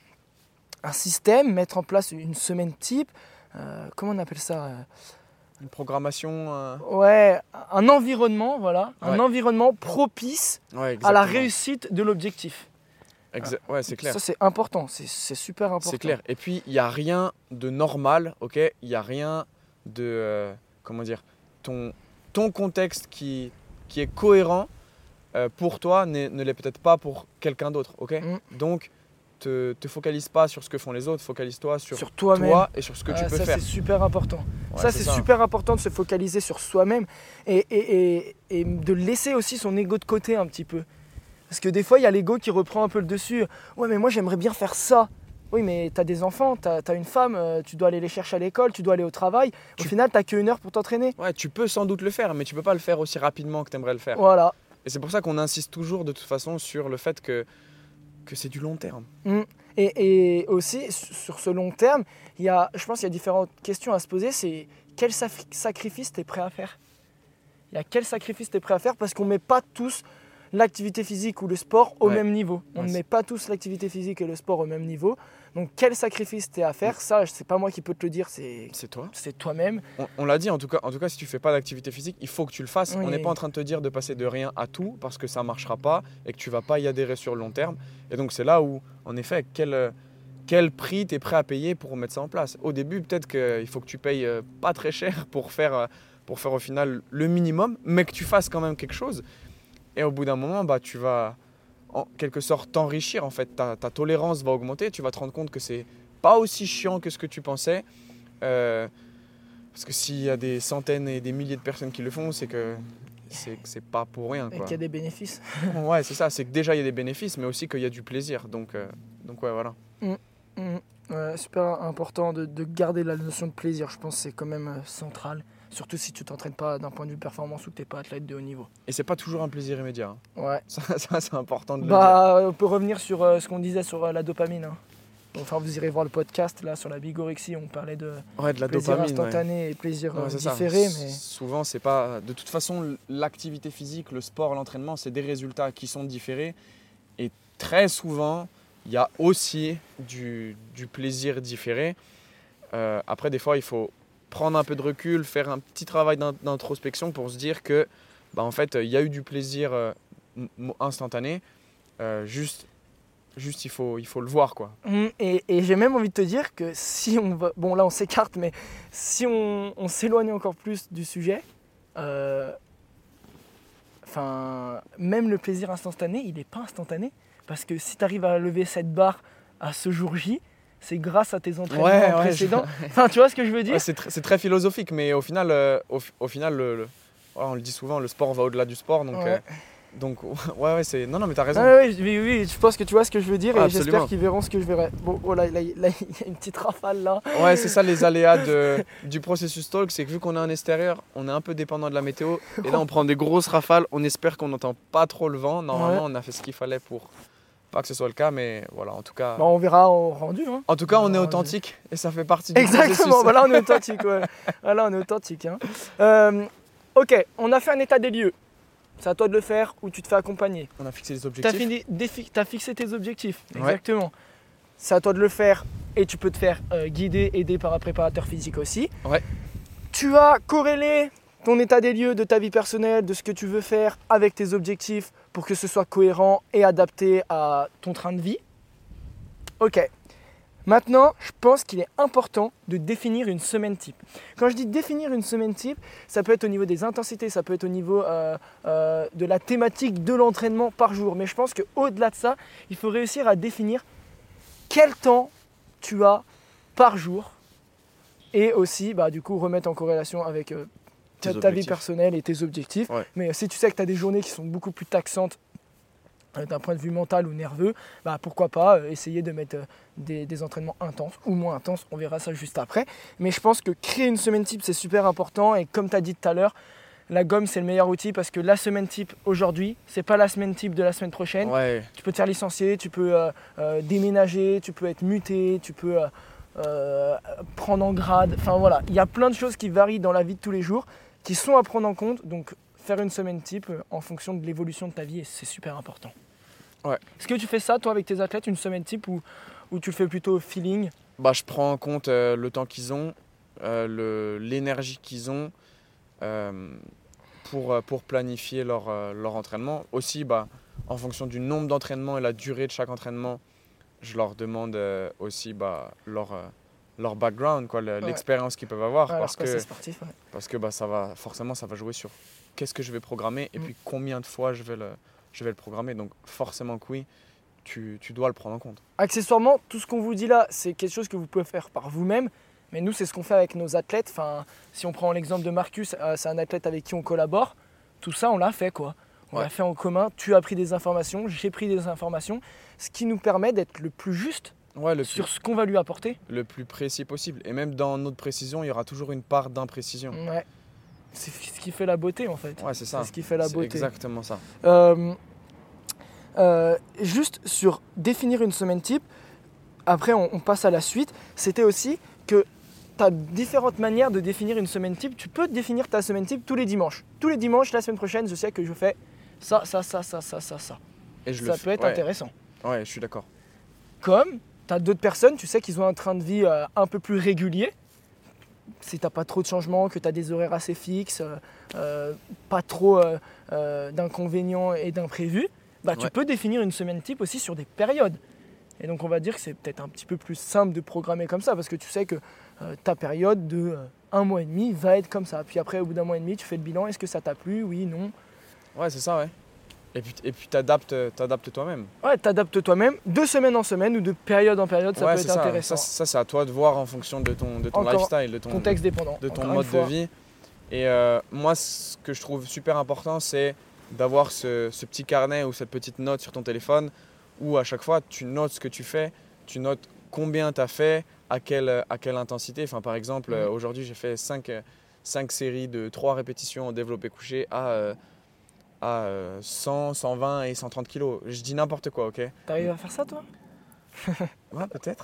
un système, mettre en place une semaine type, euh, comment on appelle ça euh, Une programmation. euh, Ouais, un environnement, voilà, un Ouais. environnement propice Ouais, à la exactement. réussite de l'objectif. Exa- Ouais, c'est clair. Ça, c'est important, c'est c'est super important. C'est clair. Et puis, il n'y a rien de normal, ok? Il n'y a rien de. euh, comment dire? Ton, ton contexte qui, qui est cohérent euh, pour toi n'est- ne l'est peut-être pas pour quelqu'un d'autre, ok? Mm. Donc, te, te focalise pas sur ce que font les autres, focalise-toi sur, Sur toi-même. toi et sur ce que tu Ah, peux ça, faire. c'est super important. Ouais, ça, c'est super important de se focaliser sur soi-même et, et, et, et de laisser aussi son ego de côté un petit peu. Parce que des fois, il y a l'ego qui reprend un peu le dessus. Ouais, mais moi, j'aimerais bien faire ça. Oui, mais tu as des enfants, tu as une femme, euh, tu dois aller les chercher à l'école, tu dois aller au travail. Au Tu- final, tu n'as qu'une heure pour t'entraîner. Ouais, tu peux sans doute le faire, mais tu peux pas le faire aussi rapidement que tu aimerais le faire. Voilà. Et c'est pour ça qu'on insiste toujours de toute façon sur le fait que, que c'est du long terme. Mm. Et, et aussi, sur ce long terme, il y a, je pense qu'il y a différentes questions à se poser. C'est quel saf- sacrifice tu es prêt à faire? Il y a quel sacrifice tu es prêt à faire? Parce qu'on ne met pas tous l'activité physique ou le sport au Ouais. même niveau. On Ouais, ne c'est- met pas tous l'activité physique et le sport au même niveau. Donc quel sacrifice tu es à faire? Ça, c'est pas moi qui peux te le dire, c'est C'est toi. c'est toi-même. On, on l'a dit, en tout, cas, en tout cas, si tu fais pas d'activité physique, il faut que tu le fasses. Oui. On n'est pas en train de te dire de passer de rien à tout parce que ça marchera pas et que tu vas pas y adhérer sur le long terme. Et donc, c'est là où, en effet, quel, euh, quel prix tu es prêt à payer pour mettre ça en place. Au début, peut-être qu'il faut que tu payes euh, pas très cher pour faire, euh, pour faire au final le minimum, mais que tu fasses quand même quelque chose. Et au bout d'un moment, bah, tu vas en quelque sorte t'enrichir. En fait, ta, ta tolérance va augmenter. Tu vas te rendre compte que c'est pas aussi chiant que ce que tu pensais. Euh, parce que s'il y a des centaines et des milliers de personnes qui le font, c'est que c'est que c'est pas pour rien, Et quoi. qu'il y a des bénéfices. Ouais, c'est ça. C'est que déjà il y a des bénéfices, mais aussi qu'il y a du plaisir. Donc, euh, donc ouais, voilà. Mm. Ouais, super important de, de garder la notion de plaisir. Je pense que c'est quand même euh, central. Surtout si tu t'entraînes pas d'un point de vue performance ou que tu n'es pas athlète de haut niveau. Et c'est pas toujours un plaisir immédiat. hein. Ouais. Ça, ça, c'est important de le Bah, on peut revenir sur euh, ce qu'on disait sur euh, la dopamine. hein. Enfin, vous irez voir le podcast là sur la bigorexie. On parlait de dire. Ouais, de la plaisir dopamine. ouais. instantané et plaisir Ouais, euh, c'est ça. différé. S- Mais Souvent, c'est pas. De toute façon, l'activité physique, le sport, l'entraînement, c'est des résultats qui sont différés. Et très souvent, il y a aussi du, du plaisir différé. Euh, après, des fois, il faut prendre un peu de recul, faire un petit travail d'in- d'introspection pour se dire que, bah, en fait, il y a eu du plaisir euh, m- instantané. Euh, juste, juste, il faut, il faut le voir, quoi. Mm, et, et j'ai même envie de te dire que si on va, bon là on s'écarte, mais si on, on s'éloigne encore plus du sujet, euh, enfin même le plaisir instantané, il n'est pas instantané, parce que si tu arrives à lever cette barre à ce jour J, c'est grâce à tes entraînements Ouais, ouais, précédents. Enfin, tu vois ce que je veux dire? Ouais, c'est tr- c'est très philosophique, mais au final, euh, au, fi- au final le, le- voilà, on le dit souvent, le sport va au-delà du sport. Donc, Ouais. euh, donc ouais, ouais, c'est. Non, non, mais t'as raison. Ah oui, oui, oui, je pense que tu vois ce que je veux dire et Absolument. j'espère qu'ils verront ce que je verrai. Bon, oh là, là, là, il y a une petite rafale là. Ouais, c'est ça les aléas de, du processus talk, c'est que vu qu'on est en extérieur, on est un peu dépendant de la météo. Et là, on prend des grosses rafales. On espère qu'on n'entend pas trop le vent. Normalement, Ouais. on a fait ce qu'il fallait pour pas que ce soit le cas, mais voilà, en tout cas. Bon, on verra au rendu. Hein. En tout cas, on est on- authentique et ça fait partie du Exactement, processus. voilà, on est authentique. Ouais. Voilà, on est authentique. Hein. Euh, ok, on a fait un état des lieux. C'est à toi de le faire ou tu te fais accompagner. On a fixé les Tu as, objectifs. fixé tes objectifs. Ouais. Exactement. C'est à toi de le faire et tu peux te faire euh, guider, aider par un préparateur physique aussi. Ouais. Tu as corrélé ton état des lieux de ta vie personnelle, de ce que tu veux faire avec tes objectifs pour que ce soit cohérent et adapté à ton train de vie. Ok. Maintenant, je pense qu'il est important de définir une semaine type. Quand je dis définir une semaine type, ça peut être au niveau des intensités, ça peut être au niveau euh, euh, de la thématique de l'entraînement par jour. Mais je pense qu'au-delà de ça, il faut réussir à définir quel temps tu as par jour et aussi, bah, du coup, remettre en corrélation avec euh, ta, Tes ta vie objectifs. personnelle et tes objectifs. Ouais. Mais si tu sais que tu as des journées qui sont beaucoup plus taxantes euh, d'un point de vue mental ou nerveux, bah, pourquoi pas euh, essayer de mettre euh, des, des entraînements intenses ou moins intenses, on verra ça juste après. Mais je pense que créer une semaine type, c'est super important et comme tu as dit tout à l'heure, la gomme, c'est le meilleur outil parce que la semaine type aujourd'hui, c'est pas la semaine type de la semaine prochaine. Ouais. Tu peux te faire licencier, tu peux euh, euh, déménager, tu peux être muté, tu peux euh, euh, prendre en grade. Enfin voilà, il y a plein de choses qui varient dans la vie de tous les jours, qui sont à prendre en compte. Donc faire une semaine type euh, en fonction de l'évolution de ta vie, c'est super important. Ouais. Est-ce que tu fais ça toi avec tes athlètes, une semaine type ou, ou tu le fais plutôt au feeling? Bah, je prends en compte euh, le temps qu'ils ont, euh, le, l'énergie qu'ils ont. Euh, pour, pour planifier leur, euh, leur entraînement. Aussi, bah, en fonction du nombre d'entraînements et la durée de chaque entraînement, je leur demande euh, aussi bah, leur, euh, leur background, quoi, le, Ouais. l'expérience qu'ils peuvent avoir. Ouais, parce alors, que, c'est sportif, ouais. parce que bah, ça va, forcément, ça va jouer sur qu'est-ce que je vais programmer et Mm. puis combien de fois je vais le, je vais le programmer. Donc forcément que oui, tu, tu dois le prendre en compte. Accessoirement, tout ce qu'on vous dit là, c'est quelque chose que vous pouvez faire par vous-même. Mais nous, c'est ce qu'on fait avec nos athlètes. Enfin, si on prend l'exemple de Marcus, euh, c'est un athlète avec qui on collabore. Tout ça, on l'a fait quoi. On Ouais. l'a fait en commun. Tu as pris des informations, j'ai pris des informations. Ce qui nous permet d'être le plus juste Ouais, le, sur plus, ce qu'on va lui apporter. le plus précis possible. Et même dans notre précision, il y aura toujours une part d'imprécision. Ouais. C'est ce qui fait la beauté en fait. Ouais, c'est ça. C'est ce qui fait la C'est beauté. exactement ça. Euh, euh, juste sur définir une semaine type, après on, on passe à la suite, c'était aussi que tu as différentes manières de définir une semaine type. Tu peux définir ta semaine type tous les dimanches. Tous les dimanches, la semaine prochaine, je sais que je fais ça, ça, ça, ça, ça, ça, ça. Et je Ça le peut fais. être Ouais. intéressant. Ouais, je suis d'accord. Comme tu as d'autres personnes, tu sais qu'ils ont un train de vie euh, un peu plus régulier. Si tu n'as pas trop de changements, que tu as des horaires assez fixes, euh, euh, pas trop euh, euh, d'inconvénients et d'imprévus, bah, tu Ouais. peux définir une semaine type aussi sur des périodes. Et donc on va dire que c'est peut-être un petit peu plus simple de programmer comme ça parce que tu sais que euh, ta période de euh, un mois et demi va être comme ça. Puis après, au bout d'un mois et demi, tu fais le bilan. Est-ce que ça t'a plu? Oui, non. Ouais, c'est ça, ouais. Et puis, et puis t'adaptes, t'adaptes toi-même. Ouais, t'adaptes toi-même de semaine en semaine ou de période en période, ça ouais, peut c'est être ça. intéressant. Ça, ça, c'est à toi de voir en fonction de ton, de ton Encore lifestyle, de ton, Contexte dépendant. de ton Encore une mode de fois. vie. Et euh, moi, ce que je trouve super important, c'est d'avoir ce, ce petit carnet ou cette petite note sur ton téléphone où à chaque fois, tu notes ce que tu fais, tu notes combien tu as fait, à quelle, à quelle intensité. Enfin, par exemple, Mhm. euh, aujourd'hui, j'ai fait cinq séries de trois répétitions en développé couché à, euh, à euh, cent, cent vingt et cent trente kilos. Je dis n'importe quoi, ok? T'arrives à faire ça, toi? Ouais, peut-être.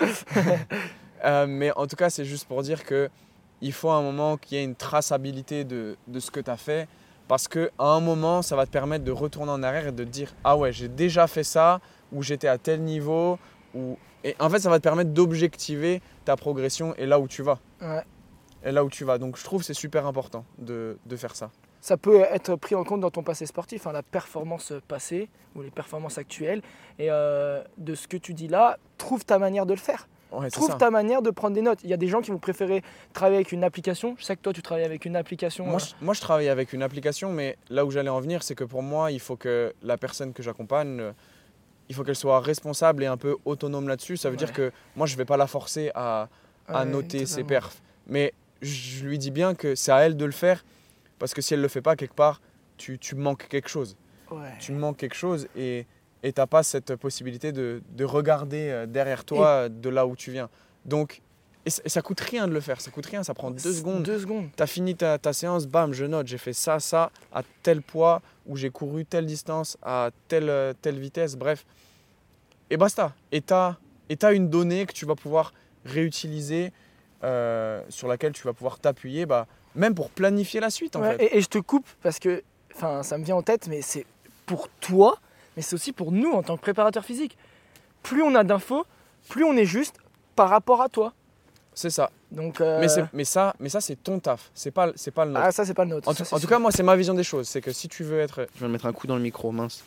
Euh, mais en tout cas, c'est juste pour dire que il faut à un moment qu'il y ait une traçabilité de, de ce que tu as fait. Parce qu'à un moment, ça va te permettre de retourner en arrière et de te dire « Ah ouais, j'ai déjà fait ça, ou j'étais à tel niveau. » ou... Et en fait, ça va te permettre d'objectiver ta progression et là où tu vas. Ouais. Et là où tu vas. Donc, je trouve que c'est super important de, de faire ça. Ça peut être pris en compte dans ton passé sportif, hein, la performance passée ou les performances actuelles. Et euh, de ce que tu dis là, trouve ta manière de le faire. Ouais, c'est Trouve ça. ta manière de prendre des notes. Il y a des gens qui vont préférer travailler avec une application. Je sais que toi, tu travailles avec une application. Moi euh, je, moi, je travaille avec une application, mais là où j'allais en venir, c'est que pour moi, il faut que la personne que j'accompagne, euh, il faut qu'elle soit responsable et un peu autonome là-dessus. Ça veut Ouais. dire que moi, je ne vais pas la forcer à, à ouais, noter ses totalement. perfs. Mais je lui dis bien que c'est à elle de le faire, parce que si elle ne le fait pas, quelque part, tu, tu manques quelque chose. Ouais. Tu manques quelque chose et tu n'as pas cette possibilité de, de regarder euh, derrière toi, de là où tu viens. Donc, et ça, et ça coûte rien de le faire, ça coûte rien, ça prend deux secondes. Deux secondes. Tu as fini ta, ta séance, bam, je note, j'ai fait ça, ça, à tel poids, ou j'ai couru telle distance, à telle, euh, telle vitesse, bref. Et basta. Et tu as une donnée que tu vas pouvoir réutiliser, euh, sur laquelle tu vas pouvoir t'appuyer, bah, même pour planifier la suite en Ouais, fait. et, et je te coupe parce que ça me vient en tête, mais c'est pour toi, mais c'est aussi pour nous en tant que préparateur physique. Plus on a d'infos, plus on est juste par rapport à toi. C'est ça. Donc, euh, Mais, c'est- mais ça, mais ça c'est ton taf, c'est pas, c'est pas le nôtre. ah, ça, c'est pas le nôtre. En, ça, tout, c'est en tout sûr. cas, moi, c'est ma vision des choses. C'est que si tu veux être. Je viens de mettre un coup dans le micro, mince.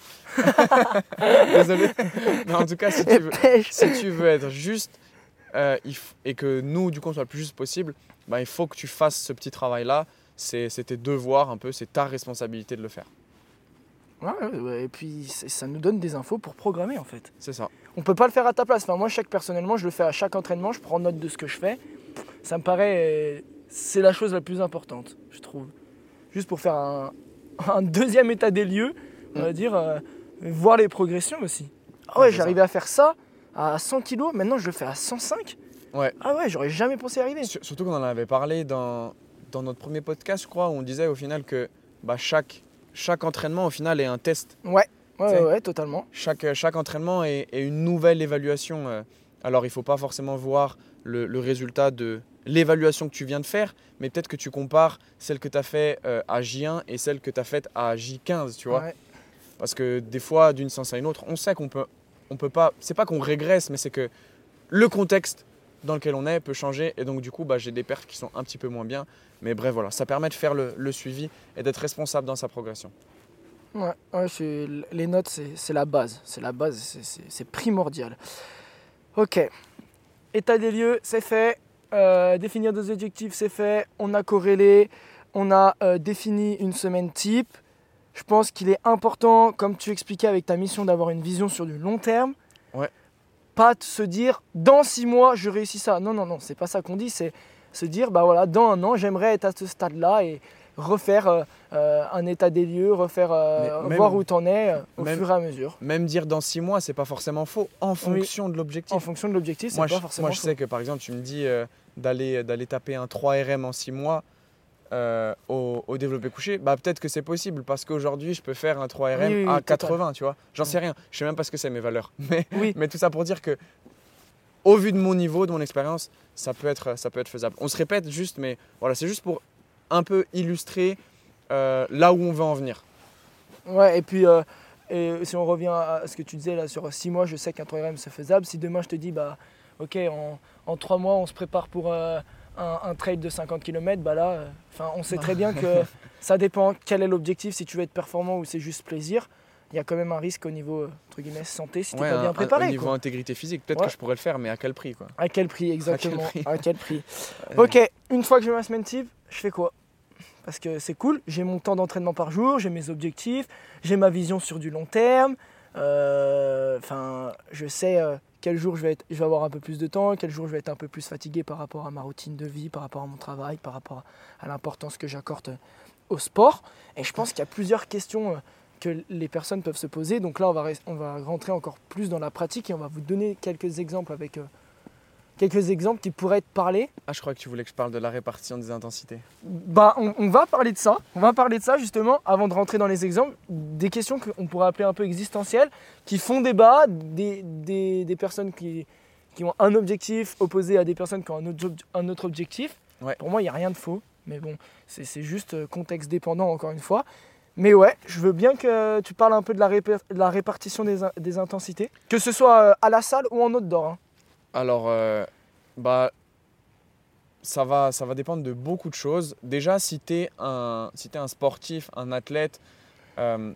Désolé. Mais en tout cas, si tu veux, Pêche. si tu veux être juste euh, il f- et que nous, du coup, on soit le plus juste possible, bah, il faut que tu fasses ce petit travail-là. C'est c'est tes devoirs un peu, c'est ta responsabilité de le faire. Ouais, ouais, ouais, et puis c'est- ça nous donne des infos pour programmer en fait. C'est ça. On peut pas le faire à ta place. Enfin, moi, chaque, personnellement, je le fais à chaque entraînement, je prends note de ce que je fais. Ça me paraît, euh, c'est la chose la plus importante, je trouve. Juste pour faire un, un deuxième état des lieux, on Mm. va dire, euh, voir les progressions aussi. Ah ouais, Ouais, c'est j'arrivais à faire ça à cent kilos, maintenant je le fais à cent cinq. Ouais. Ah ouais, j'aurais jamais pensé y arriver. Sur- Surtout qu'on en avait parlé dans, dans notre premier podcast, je crois, où on disait au final que bah, chaque, chaque entraînement, au final, est un test. Ouais, ouais, T'sais, ouais, ouais, totalement. Chaque, chaque entraînement est, est une nouvelle évaluation. euh. Alors, il ne faut pas forcément voir le, le résultat de l'évaluation que tu viens de faire, mais peut-être que tu compares celle que tu as fait euh, à J un et celle que tu as faite à J quinze, tu vois. Ouais. Parce que des fois, d'une séance à une autre, on sait qu'on peut, on peut pas, c'est pas qu'on régresse, mais c'est que le contexte dans lequel on est peut changer. Et donc, du coup, bah, j'ai des pertes qui sont un petit peu moins bien. Mais bref, voilà, ça permet de faire le, le suivi et d'être responsable dans sa progression. Ouais, ouais, c'est- les notes, c'est c'est la base. C'est la base, c'est- c'est c'est primordial. Ok, état des lieux, c'est fait. Euh, définir des objectifs, c'est fait. On a corrélé, on a euh, défini une semaine type. Je pense qu'il est important, comme tu expliquais avec ta mission, d'avoir une vision sur du long terme. Ouais. Pas de se dire, dans six mois, je réussis ça. Non, non, non, c'est pas ça qu'on dit. C'est se dire, bah voilà, dans un an, j'aimerais être à ce stade-là et refaire euh, euh, un état des lieux, refaire, euh, Mais même- voir où tu en es euh, au même- fur et à mesure. Même dire dans six mois, c'est pas forcément faux, en fonction de l'objectif. En fonction de l'objectif, c'est Moi, pas je, forcément moi, je faux. sais que par exemple, tu me dis euh, d'aller, d'aller taper un trois R M en six mois euh, au, au développé couché. Bah, peut-être que c'est possible parce qu'aujourd'hui, je peux faire un trois R M Oui, oui, oui, à total. quatre-vingts, tu vois. J'en sais rien. Je sais même pas ce que c'est mes valeurs. Mais, Oui. mais tout ça pour dire que, au vu de mon niveau, de mon expérience, ça peut être, ça peut être faisable. On se répète juste, mais voilà, c'est juste pour un peu illustrer euh, là où on veut en venir. Ouais, et puis euh, et si on revient à ce que tu disais là sur six mois, je sais qu'un trois R M c'est faisable. Si demain je te dis, bah ok, en, en trois mois on se prépare pour euh, un, un trail de cinquante kilomètres, bah là, euh, enfin, on sait très bien que ça dépend quel est l'objectif, si tu veux être performant ou c'est juste plaisir. Il y a quand même un risque au niveau euh, entre guillemets santé si tu Ouais, n'es pas un- bien un- préparé. au niveau quoi. intégrité physique, peut-être Ouais. que je pourrais le faire, mais à quel prix quoi. À quel prix exactement prix À quel prix Ok, une fois que j'ai ma semaine type, je fais quoi? Parce que c'est cool, j'ai mon temps d'entraînement par jour, j'ai mes objectifs, j'ai ma vision sur du long terme. Euh, Enfin, je sais euh, quel jour je vais, être, je vais avoir un peu plus de temps, quel jour je vais être un peu plus fatigué par rapport à ma routine de vie, par rapport à mon travail, par rapport à l'importance que j'accorde euh, au sport. Et je pense qu'il y a plusieurs questions euh, que les personnes peuvent se poser. Donc là, on va, res- on va rentrer encore plus dans la pratique et on va vous donner quelques exemples avec... euh, quelques exemples qui pourraient te parler. Ah, je crois que tu voulais que je parle de la répartition des intensités. Bah, on, on va parler de ça. On va parler de ça justement avant de rentrer dans les exemples. Des questions qu'on pourrait appeler un peu existentielles, qui font débat, des, des, des personnes qui, qui ont un objectif opposé à des personnes qui ont un autre, ob- un autre objectif. Ouais. Pour moi, il n'y a rien de faux. Mais bon, c'est c'est juste euh, contexte dépendant encore une fois. Mais ouais, je veux bien que tu parles un peu de la, répar- de la répartition des, in- des intensités. Que ce soit euh, à la salle ou en outdoor. Hein. Alors, euh, bah, ça va, ça va dépendre de beaucoup de choses. Déjà, si tu es un, si t'es un sportif, un athlète, euh,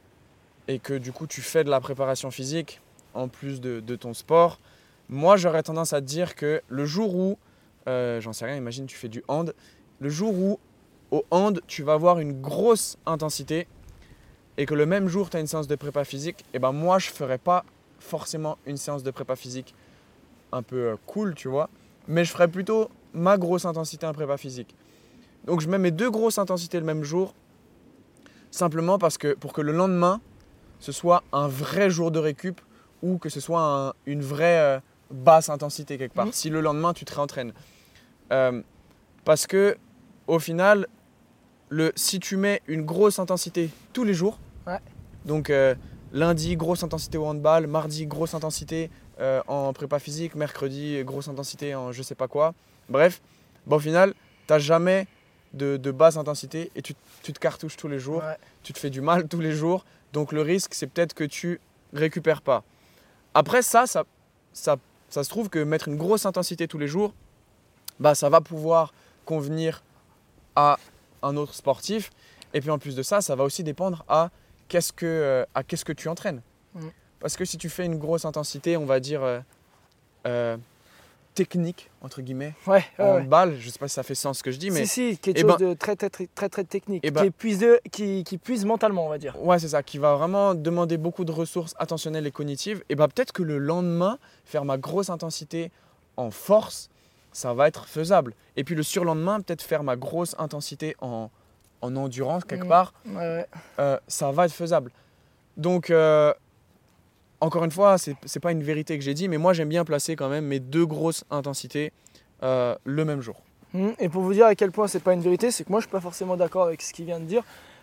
et que du coup tu fais de la préparation physique en plus de, de ton sport, moi j'aurais tendance à te dire que le jour où, euh, j'en sais rien, imagine tu fais du hand, le jour où au hand tu vas avoir une grosse intensité et que le même jour tu as une séance de prépa physique, et ben moi je ne ferais pas forcément une séance de prépa physique un peu euh, cool, tu vois, mais je ferais plutôt ma grosse intensité en prépa physique. Donc je mets mes deux grosses intensités le même jour, simplement parce que pour que le lendemain ce soit un vrai jour de récup ou que ce soit un- une vraie euh, basse intensité quelque part, Mhm. si le lendemain tu te réentraînes. Euh, parce que au final, le, si tu mets une grosse intensité tous les jours, Ouais. donc euh, lundi grosse intensité au handball, mardi grosse intensité euh, en prépa physique, mercredi grosse intensité en je sais pas quoi, bref, bah, au final, tu n'as jamais de, de basse intensité et tu, tu te cartouches tous les jours, Ouais. tu te fais du mal tous les jours, donc le risque c'est peut-être que tu récupères pas. Après ça, ça, ça, ça se trouve que mettre une grosse intensité tous les jours, bah, ça va pouvoir convenir à un autre sportif. Et puis en plus de ça, ça va aussi dépendre à qu'est-ce que, euh, à qu'est-ce que tu entraînes. Mm. Parce que si tu fais une grosse intensité, on va dire euh, euh, technique, entre guillemets, Ouais, ouais, en ouais. balle, je ne sais pas si ça fait sens ce que je dis, mais Si, si, quelque Eh chose ben- de très, très, très, très, très technique, Eh ben- qui, épuise, de- qui, qui puise mentalement, on va dire. ouais, c'est ça, qui va vraiment demander beaucoup de ressources attentionnelles et cognitives. Et bah peut-être que le lendemain, faire ma grosse intensité en force, ça va être faisable. Et puis le surlendemain, peut-être faire ma grosse intensité en, en endurance quelque Mm. part, Ouais, ouais. euh, ça va être faisable. Donc, euh, encore une fois, c'est c'est pas une vérité que j'ai dit, mais moi j'aime bien placer quand même mes deux grosses intensités euh, le même jour. Mm. Et pour vous dire à quel point c'est pas une vérité, c'est que moi je suis pas forcément d'accord avec ce qu'il vient de dire.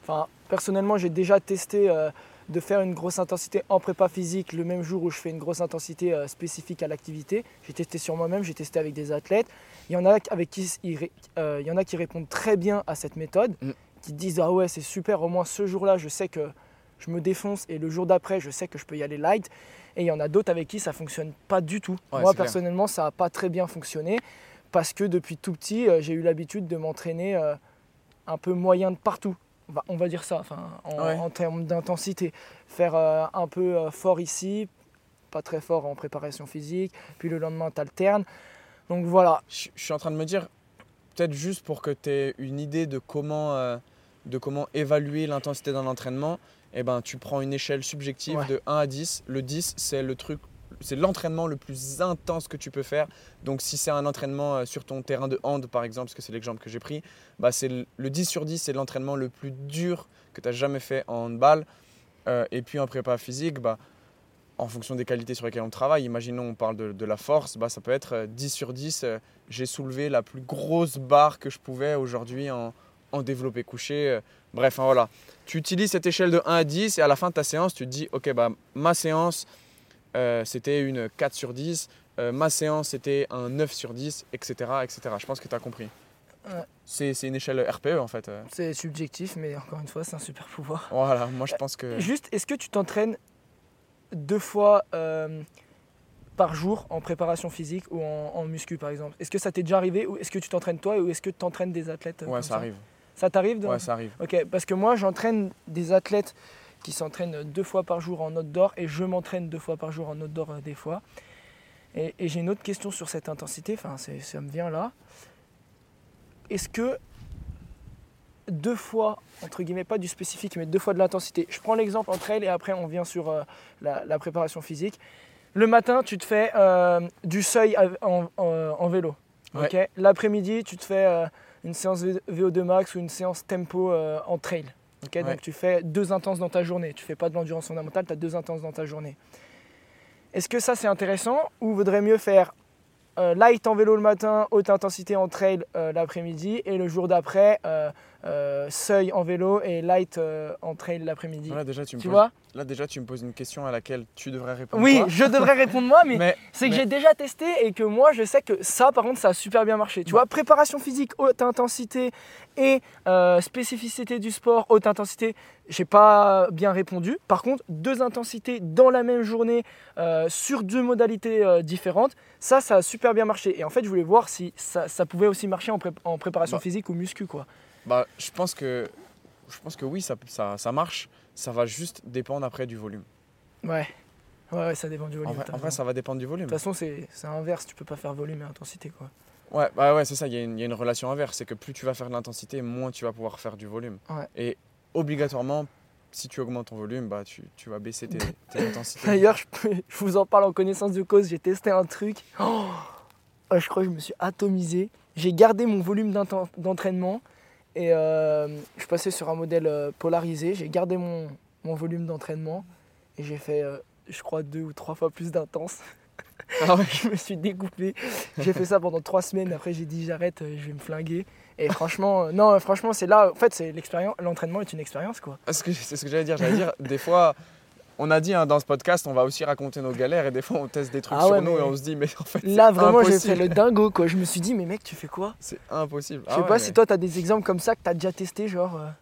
Enfin, personnellement, j'ai déjà testé euh, de faire une grosse intensité en prépa physique le même jour où je fais une grosse intensité euh, spécifique à l'activité. J'ai testé sur moi-même, j'ai testé avec des athlètes. Il y en a avec qui il, euh, il y en a qui répondent très bien à cette méthode, mm. qui disent ah ouais c'est super, au moins ce jour-là je sais que je me défonce et le jour d'après je sais que je peux y aller light. Et il y en a d'autres avec qui ça fonctionne pas du tout. Ouais, moi personnellement clair. Ça n'a pas très bien fonctionné parce que depuis tout petit euh, j'ai eu l'habitude de m'entraîner euh, un peu moyen de partout. On va dire ça, enfin, en, ouais. en termes d'intensité. Faire euh, un peu euh, fort ici, pas très fort en préparation physique, puis le lendemain t'alternes. Donc voilà. Je, je suis en train de me dire, peut-être juste pour que tu aies une idée de comment, euh, de comment évaluer l'intensité d'un entraînement, eh ben, tu prends une échelle subjective ouais. de un à dix. Le dix, c'est le truc, c'est l'entraînement le plus intense que tu peux faire. Donc si c'est un entraînement sur ton terrain de hand par exemple, parce que c'est l'exemple que j'ai pris, bah c'est le, le dix sur dix, c'est l'entraînement le plus dur que tu as jamais fait en handball. Euh, et puis en prépa physique, bah, en fonction des qualités sur lesquelles on travaille, imaginons on parle de, de la force, bah, ça peut être dix sur dix, euh, j'ai soulevé la plus grosse barre que je pouvais aujourd'hui en, en développé couché. Euh, bref, hein, voilà. Tu utilises cette échelle de un à dix et à la fin de ta séance, tu te dis ok, bah, ma séance, Euh, c'était une quatre sur dix, euh, ma séance c'était un neuf sur dix, et cetera et cetera. Je pense que tu as compris. Ouais. C'est, c'est une échelle R P E en fait. C'est subjectif, mais encore une fois, c'est un super pouvoir. Voilà, moi je pense que… Juste, est-ce que tu t'entraînes deux fois euh, par jour en préparation physique ou en, en muscu par exemple? Est-ce que ça t'est déjà arrivé ou est-ce que tu t'entraînes toi ou est-ce que tu entraînes des athlètes? Ouais, ça, ça arrive. Ça t'arrive de... Ouais, ça arrive. Ok, parce que moi j'entraîne des athlètes qui s'entraînent deux fois par jour en outdoor et je m'entraîne deux fois par jour en outdoor euh, des fois. Et, et j'ai une autre question sur cette intensité, enfin c'est, ça me vient là. Est-ce que deux fois, entre guillemets, pas du spécifique, mais deux fois de l'intensité, je prends l'exemple en trail et après on vient sur euh, la, la préparation physique. Le matin, tu te fais euh, du seuil en, en, en vélo. Ouais. Okay. L'après-midi, tu te fais euh, une séance V O deux max ou une séance tempo euh, en trail. Okay, ouais. Donc tu fais deux intenses dans ta journée, tu ne fais pas de l'endurance fondamentale, tu as deux intenses dans ta journée. Est-ce que ça c'est intéressant ou vaudrait mieux faire euh, light en vélo le matin, haute intensité en trail euh, l'après-midi et le jour d'après euh, euh, seuil en vélo et light euh, en trail l'après-midi? Là déjà, tu me tu poses, vois là déjà tu me poses une question à laquelle tu devrais répondre. Oui, toi. je devrais répondre moi, mais, mais c'est que mais... j'ai déjà testé et que moi je sais que ça par contre ça a super bien marché. Tu ouais. vois, préparation physique, haute intensité et euh, spécificité du sport, haute intensité, j'ai pas bien répondu. Par contre, deux intensités dans la même journée euh, sur deux modalités euh, différentes, ça, ça a super bien marché. Et en fait, je voulais voir si ça, ça pouvait aussi marcher en, pré- en préparation bah, physique ou muscu, quoi. Bah, je pense que, je pense que oui, ça, ça, ça marche. Ça va juste dépendre après du volume. Ouais, ouais, ouais ça dépend du volume. En vrai, en vrai, ça va dépendre du volume. De toute façon, c'est, c'est inverse. Tu peux pas faire volume et intensité, quoi. Ouais, bah ouais, c'est ça. Il y, y a une relation inverse. C'est que plus tu vas faire de l'intensité, moins tu vas pouvoir faire du volume. Ouais. Et obligatoirement, si tu augmentes ton volume, bah, tu, tu vas baisser tes, tes intensités. D'ailleurs, je, peux, je vous en parle en connaissance de cause. J'ai testé un truc. Oh, je crois que je me suis atomisé. J'ai gardé mon volume d'entraînement et euh, je passais sur un modèle euh, polarisé. J'ai gardé mon, mon volume d'entraînement et j'ai fait, euh, je crois, deux ou trois fois plus d'intense. Ah ouais. Je me suis découpé. J'ai fait ça pendant trois semaines. Après, j'ai dit j'arrête, je vais me flinguer. Et franchement, euh, non, franchement, c'est là. En fait, c'est l'expérience. L'entraînement est une expérience, quoi. C'est ce que, c'est ce que j'allais dire. J'allais dire, des fois, on a dit hein, dans ce podcast, on va aussi raconter nos galères et des fois, on teste des trucs ah sur ouais, nous et on se dit, mais en fait, là, c'est vraiment, impossible. j'ai fait le dingo, quoi. Je me suis dit, mais mec, tu fais quoi? C'est impossible. Je sais ah pas ouais, si mais... toi, t'as des exemples comme ça que t'as déjà testé, genre. Euh...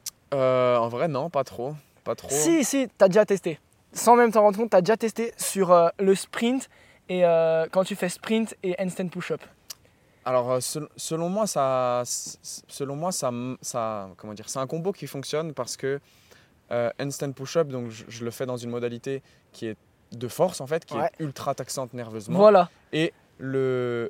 Euh, en vrai, non, pas trop, pas trop. Si, si, t'as déjà testé. Sans même t'en rendre compte, t'as déjà testé sur euh, le sprint et euh, quand tu fais sprint et handstand push-up. Alors, euh, sel- selon moi, ça, selon moi, ça, ça, comment dire, c'est un combo qui fonctionne parce que euh, handstand push-up, donc je, je le fais dans une modalité qui est de force en fait, qui ouais. est ultra taxante nerveusement. Voilà. Et le,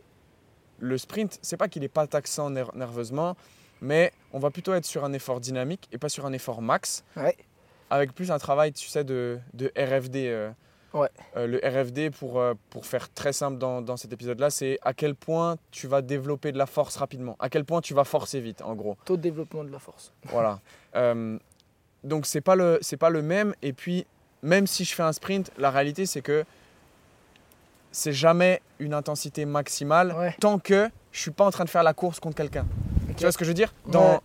le sprint, c'est pas qu'il est pas taxant ner- nerveusement, mais on va plutôt être sur un effort dynamique et pas sur un effort max. Ouais. Avec plus un travail, tu sais, de, de R F D. Euh, ouais. euh, le R F D, pour, euh, pour faire très simple dans, dans cet épisode-là, c'est à quel point tu vas développer de la force rapidement, à quel point tu vas forcer vite, en gros. Taux de développement de la force. Voilà. euh, donc, c'est pas le, c'est pas le même. Et puis, même si je fais un sprint, la réalité, c'est que c'est jamais une intensité maximale ouais. tant que je suis pas en train de faire la course contre quelqu'un. Okay. Tu vois ce que je veux dire? Dans, ouais.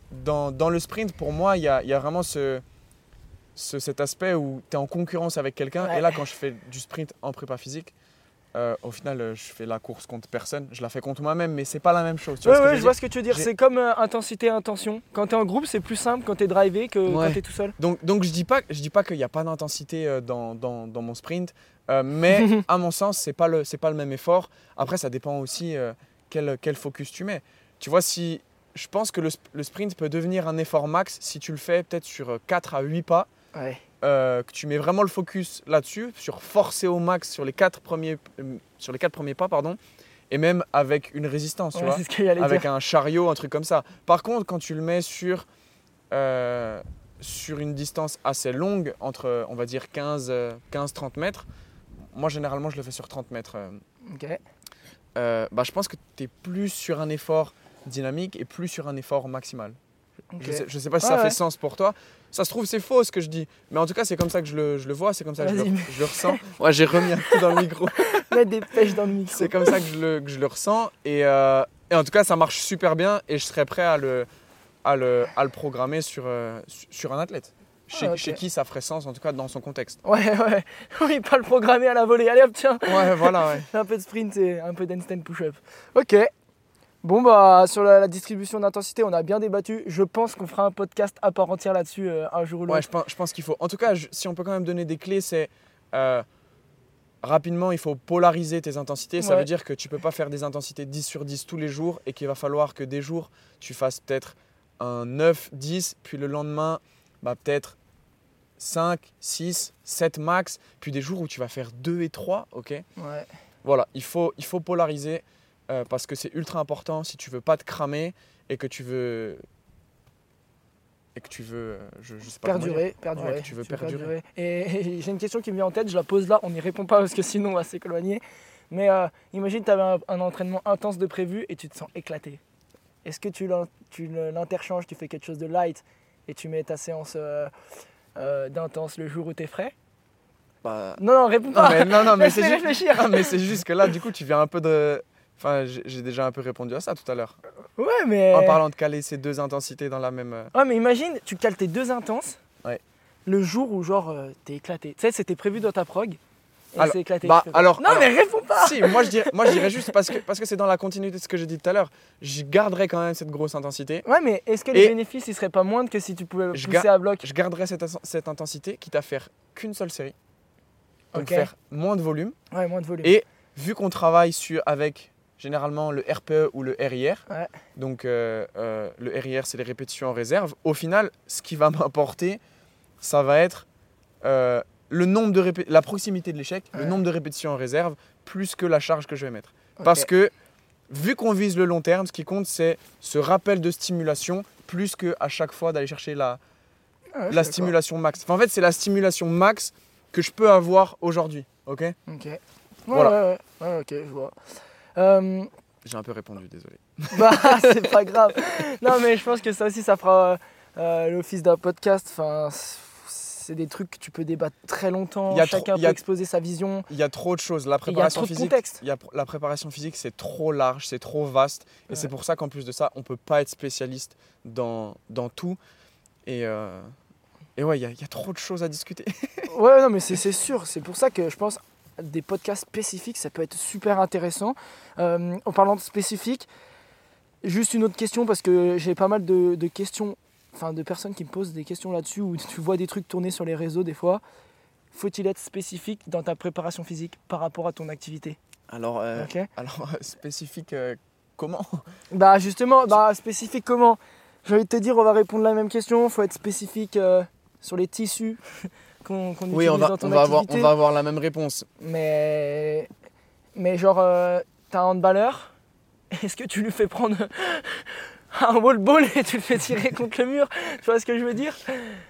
dans, dans le sprint, pour moi, il y a, il y a vraiment ce, ce, cet aspect où tu es en concurrence avec quelqu'un. Ouais. Et là, quand je fais du sprint en prépa physique, euh, au final, euh, je fais la course contre personne. Je la fais contre moi-même, mais c'est pas la même chose. Tu Ouais, vois ce que ouais, je je veux vois dire. ce que tu veux dire. J'ai- C'est comme euh, intensité, intention. Quand t'es en groupe, c'est plus simple quand t'es drivé que Ouais. quand t'es tout seul. Donc, donc je dis pas, je dis pas qu'il n'y a pas d'intensité euh, dans, dans, dans mon sprint, euh, mais à mon sens, c'est pas le, c'est pas le même effort. Après, ça dépend aussi euh, quel, quel focus tu mets. Tu vois, si je pense que le, sp- le sprint peut devenir un effort max si tu le fais peut-être sur euh, quatre à huit pas, Ouais. euh, que tu mets vraiment le focus là-dessus, sur forcer au max sur les quatre premiers, euh, sur les quatre premiers pas, pardon, et même avec une résistance, tu Ouais, vois, c'est ce que j'allais avec dire. un chariot, un truc comme ça. Par contre, quand tu le mets sur euh, sur une distance assez longue, entre on va dire quinze à trente mètres, moi généralement je le fais sur trente mètres, euh, Ok. euh, bah, je pense que tu es plus sur un effort dynamique et plus sur un effort maximal. Ok. Je sais, je sais pas si Ouais, ça ouais. fait sens pour toi. Ça se trouve, c'est faux ce que je dis. Mais en tout cas, c'est comme ça que je le, je le vois, c'est comme ça que je le, Vas-y. je le ressens. Ouais, j'ai remis un peu dans le micro. Mettre des pêches dans le micro. C'est comme ça que je le, que je le ressens. Et, euh, et en tout cas, ça marche super bien et je serais prêt à le, à le, à le programmer sur, euh, sur un athlète. Chez, Ah, ok. chez qui ça ferait sens, en tout cas dans son contexte. Ouais, ouais. Oui, pas le programmer à la volée. Allez hop, tiens. Ouais, voilà, ouais. Un peu de sprint et un peu d'handstand push-up. Ok. Bon, bah, sur la, la distribution d'intensité, on a bien débattu. Je pense qu'on fera un podcast à part entière là-dessus euh, un jour ou l'autre. Ouais, je pense, je pense qu'il faut. En tout cas, je- si on peut quand même donner des clés, c'est euh, rapidement, il faut polariser tes intensités. Ça Ouais. veut dire que tu peux pas faire des intensités dix sur dix tous les jours et qu'il va falloir que des jours, tu fasses peut-être un neuf, dix, puis le lendemain, bah, peut-être cinq, six, sept max, puis des jours où tu vas faire deux et trois, ok? Ouais. Voilà, il faut, il faut polariser euh, parce que c'est ultra important si tu veux pas te cramer et que tu veux. Et que tu veux. euh, Je, je sais pas comment dire. Perdurer, perdurer. Ouais, que tu veux perdurer. Et, et j'ai une question qui me vient en tête, je la pose là, on n'y répond pas parce que sinon on va s'éloigner. Mais euh, imagine tu avais un, un entraînement intense de prévu et tu te sens éclaté. Est-ce que tu l'in- tu le- l'interchanges, tu fais quelque chose de light et tu mets ta séance euh, euh, d'intense le jour où tu es frais? Bah, Non, non, réponds Non pas. mais, non, non, mais c'est Laisse-les juste, réfléchir. non, mais c'est juste que là, du coup, tu viens un peu de. Enfin, j'ai j'ai déjà un peu répondu à ça tout à l'heure. Ouais, mais. En parlant de caler ces deux intensités dans la même. euh, Ouais, mais imagine, tu cales tes deux intenses Ouais. le jour où, genre, euh, t'es éclaté. Tu sais, c'était prévu dans ta prog et Alors, c'est éclaté. bah, Tu fais quoi? alors- Non, alors- mais réponds pas. Si, moi je dirais, moi, je dirais juste parce que parce que c'est dans la continuité de ce que j'ai dit tout à l'heure. Je garderais quand même cette grosse intensité. Ouais, mais est-ce que les Et- bénéfices, ils seraient pas moindres que si tu pouvais Je pousser ga- à bloc? Je garderais cette, as- cette intensité, quitte à faire qu'une seule série. Donc Ok. faire moins de volume. Ouais, moins de volume. Et vu qu'on travaille sur, avec généralement le R P E ou le R I R, Ouais. donc euh, euh, le R I R c'est les répétitions en réserve, au final, ce qui va m'apporter, ça va être euh, le nombre de répé- la proximité de l'échec, le Ouais. nombre de répétitions en réserve, plus que la charge que je vais mettre. Ok. Parce que vu qu'on vise le long terme, ce qui compte, c'est ce rappel de stimulation, plus que à chaque fois d'aller chercher la, Ah ouais, je la suis stimulation max. Enfin, en fait, c'est la stimulation max que je peux avoir aujourd'hui. Ok? d'accord. Ok. Ouais, Voilà. ouais, ouais, ouais, ok, je vois. Euh, J'ai un peu répondu, désolé. bah, c'est pas grave. Non, mais je pense que ça aussi, ça fera euh, l'office d'un podcast. Enfin, c'est des trucs que tu peux débattre très longtemps. Il y a trop- Chacun il y peut a- exposer sa vision. Il y a trop de choses. La Et il y a préparation trop de physique, contexte. il y a la préparation physique, c'est trop large, c'est trop vaste. Et Ouais. c'est pour ça qu'en plus de ça, on peut pas être spécialiste dans, dans tout. Et, euh, et ouais, il y, a- il y a trop de choses à discuter. Ouais, non, mais c'est c'est sûr. C'est pour ça que je pense des podcasts spécifiques, ça peut être super intéressant. Euh, en parlant de spécifique, juste une autre question parce que j'ai pas mal de, de questions, enfin de personnes qui me posent des questions là-dessus où tu vois des trucs tourner sur les réseaux des fois. Faut-il être spécifique dans ta préparation physique par rapport à ton activité? Alors, euh, Ok. alors spécifique, euh, comment? Bah justement, bah spécifique comment? J'ai envie de te dire, on va répondre à la même question. Faut être spécifique euh, sur les tissus qu'on qu'on Oui, utilise on va, dans ton on, va avoir, activité. on va avoir la même réponse. Mais, mais genre, euh, t'as un handballeur, est-ce que tu lui fais prendre un wall ball et tu le fais tirer contre le mur? Tu vois ce que je veux dire?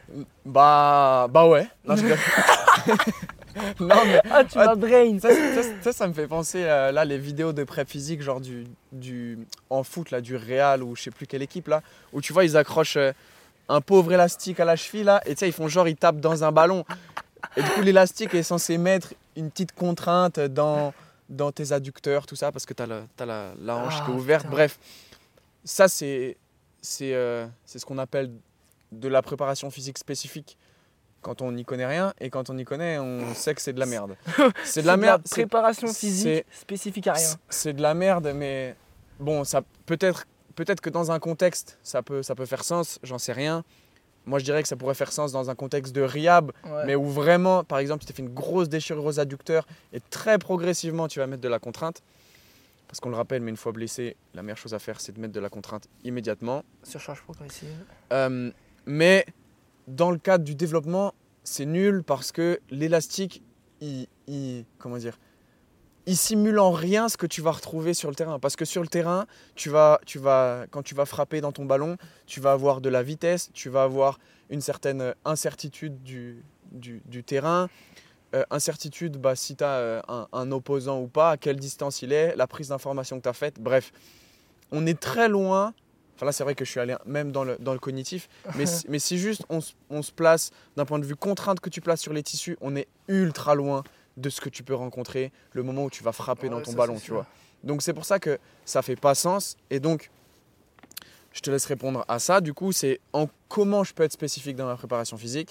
Bah, bah ouais. Non, je rigole. Non, mais Ah, tu Ouais, m'as brain. ça, ça, ça, ça me fait penser euh, là les vidéos de prep physique genre du, du en foot là du Real ou je sais plus quelle équipe là où tu vois ils accrochent euh, un pauvre élastique à la cheville là et tu sais ils font genre ils tapent dans un ballon et du coup l'élastique est censé mettre une petite contrainte dans dans tes adducteurs tout ça parce que t'as la t'as la, la hanche qui est Ah, ouverte. putain. Bref, ça c'est c'est euh, c'est ce qu'on appelle de la préparation physique spécifique quand on n'y connaît rien, et quand on y connaît, on sait que c'est de la merde. C'est de la merde. Préparation physique spécifique à rien. C'est de la merde, mais bon, ça peut-être peut-être que dans un contexte, ça peut, ça peut faire sens, j'en sais rien. Moi, je dirais que ça pourrait faire sens dans un contexte de rehab, Ouais. mais où vraiment, par exemple, tu t'es fait une grosse déchirure aux adducteurs et très progressivement, tu vas mettre de la contrainte. Parce qu'on le rappelle, mais une fois blessé, la meilleure chose à faire, c'est de mettre de la contrainte immédiatement. Surcharge progressive. Euh, mais dans le cadre du développement, c'est nul parce que l'élastique, il, il, comment dire, il simule en rien ce que tu vas retrouver sur le terrain. Parce que sur le terrain, tu vas, tu vas, quand tu vas frapper dans ton ballon, tu vas avoir de la vitesse, tu vas avoir une certaine incertitude du, du, du terrain. Euh, incertitude, bah, si tu as euh, un, un opposant ou pas, à quelle distance il est, la prise d'information que tu as faite. Bref, on est très loin. Enfin là, c'est vrai que je suis allé même dans le, dans le cognitif. Mais, mais si juste on, on se place d'un point de vue contrainte que tu places sur les tissus, on est ultra loin de ce que tu peux rencontrer le moment où tu vas frapper Ouais, dans ton ça, ballon, c'est tu sûr. vois. Donc c'est pour ça que ça fait pas sens. Et donc, je te laisse répondre à ça. Du coup, c'est en comment je peux être spécifique dans ma préparation physique.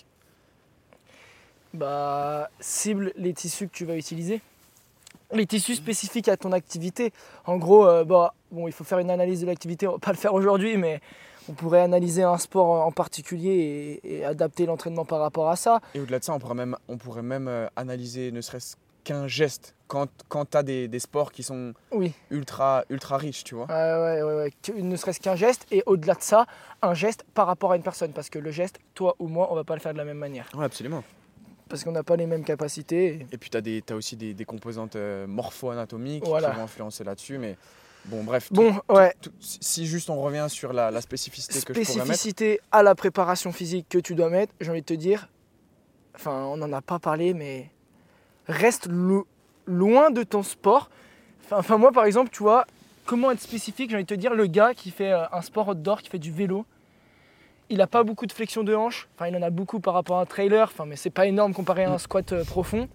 Bah, cible les tissus que tu vas utiliser. Les tissus spécifiques à ton activité. En gros, euh, bah, bon, il faut faire une analyse de l'activité. On va pas le faire aujourd'hui, mais on pourrait analyser un sport en particulier et, et adapter l'entraînement par rapport à ça. Et au-delà de ça, on pourrait même, on pourrait même euh, analyser ne serait-ce qu'un geste quand, quand tu as des, des sports qui sont Oui. ultra, ultra riches, tu vois. Ouais, ouais, ouais, ouais. Que- Ne serait-ce qu'un geste, et au-delà de ça, un geste par rapport à une personne. Parce que le geste, toi ou moi, on va pas le faire de la même manière. Ouais, absolument. Parce qu'on n'a pas les mêmes capacités. et- Et puis tu as, aussi des, des composantes euh, morpho-anatomiques Voilà. qui vont influencer là-dessus. Mais bon, bref. Bon, tout- ouais. tout- si si juste on revient sur la, la spécificité que je pourrais mettre. Spécificité à la préparation physique que tu dois mettre, j'ai envie de te dire, enfin on n'en a pas parlé, mais reste lo- loin de ton sport. Enfin, enfin, moi par exemple, tu vois, comment être spécifique, j'ai envie de te dire, le gars qui fait euh, un sport outdoor, qui fait du vélo, il n'a pas beaucoup de flexion de hanche, enfin il en a beaucoup par rapport à un trailer, enfin, mais c'est pas énorme comparé à un squat euh, profond.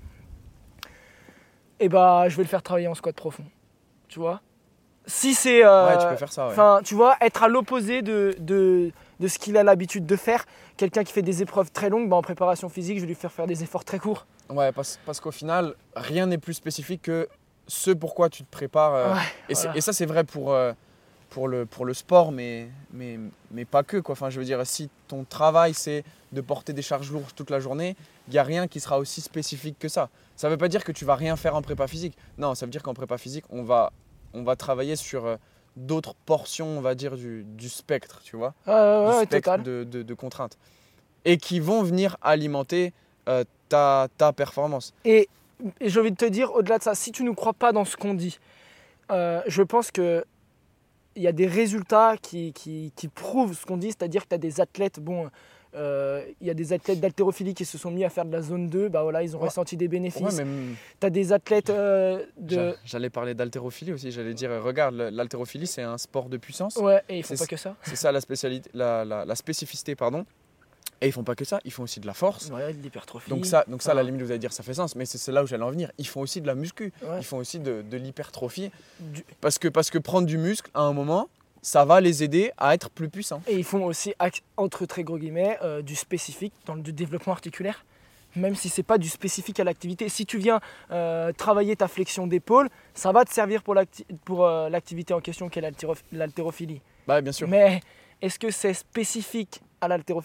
Et bah je vais le faire travailler en squat profond, tu vois. Si c'est... euh, Ouais, tu peux faire ça, ouais. Enfin, tu vois, être à l'opposé de, de, de ce qu'il a l'habitude de faire. Quelqu'un qui fait des épreuves très longues, bah, en préparation physique, je vais lui faire faire des efforts très courts. Ouais, parce, parce qu'au final, rien n'est plus spécifique que ce pourquoi tu te prépares. euh, Ouais, et, c'est- voilà. et ça, c'est vrai pour, euh, pour, le, pour le sport, mais, mais, mais pas que, quoi. Enfin, je veux dire, si ton travail, c'est de porter des charges lourdes toute la journée, il n'y a rien qui sera aussi spécifique que ça. Ça ne veut pas dire que tu vas rien faire en prépa physique. Non, ça veut dire qu'en prépa physique, on va, on va travailler sur euh, d'autres portions, on va dire, du, du spectre, tu vois. Ouais, ouais, Du ouais, spectre total. de, de, de contraintes. Et qui vont venir alimenter euh, ta, ta performance. Et, et j'ai envie de te dire, au-delà de ça, si tu ne crois pas dans ce qu'on dit, euh, je pense que il y a des résultats qui, qui, qui prouvent ce qu'on dit, c'est-à-dire que tu as des athlètes, bon, euh, il y a des athlètes d'haltérophilie qui se sont mis à faire de la zone deux, bah voilà, ils ont Ouais. ressenti des bénéfices. Ouais, mais Tu as des athlètes euh, de... j'a- j'allais parler d'haltérophilie aussi. J'allais dire, euh, regarde, le- l'haltérophilie, c'est un sport de puissance. Ouais, et ils font C'est- pas que ça. C'est ça la, spécialité, la, la, la spécificité, pardon. Et ils font pas que ça, ils font aussi de la force. Ouais, de l'hypertrophie. Donc ça, donc ça à la Ah. limite, vous allez dire, ça fait sens. Mais c'est c'est là où j'allais en venir. Ils font aussi de la muscu. Ouais. Ils font aussi de, de l'hypertrophie. Du- Parce que, parce que prendre du muscle, à un moment, ça va les aider à être plus puissants. Et ils font aussi, ac- entre très gros guillemets, euh, du spécifique dans le du développement articulaire, même si c'est pas du spécifique à l'activité. Si tu viens euh, travailler ta flexion d'épaule, ça va te servir pour l'acti- pour, euh, l'activité en question qui est l'haltéro- l'haltérophilie. Bah, bien sûr. Mais est-ce que c'est spécifique à l'haltérophilie ?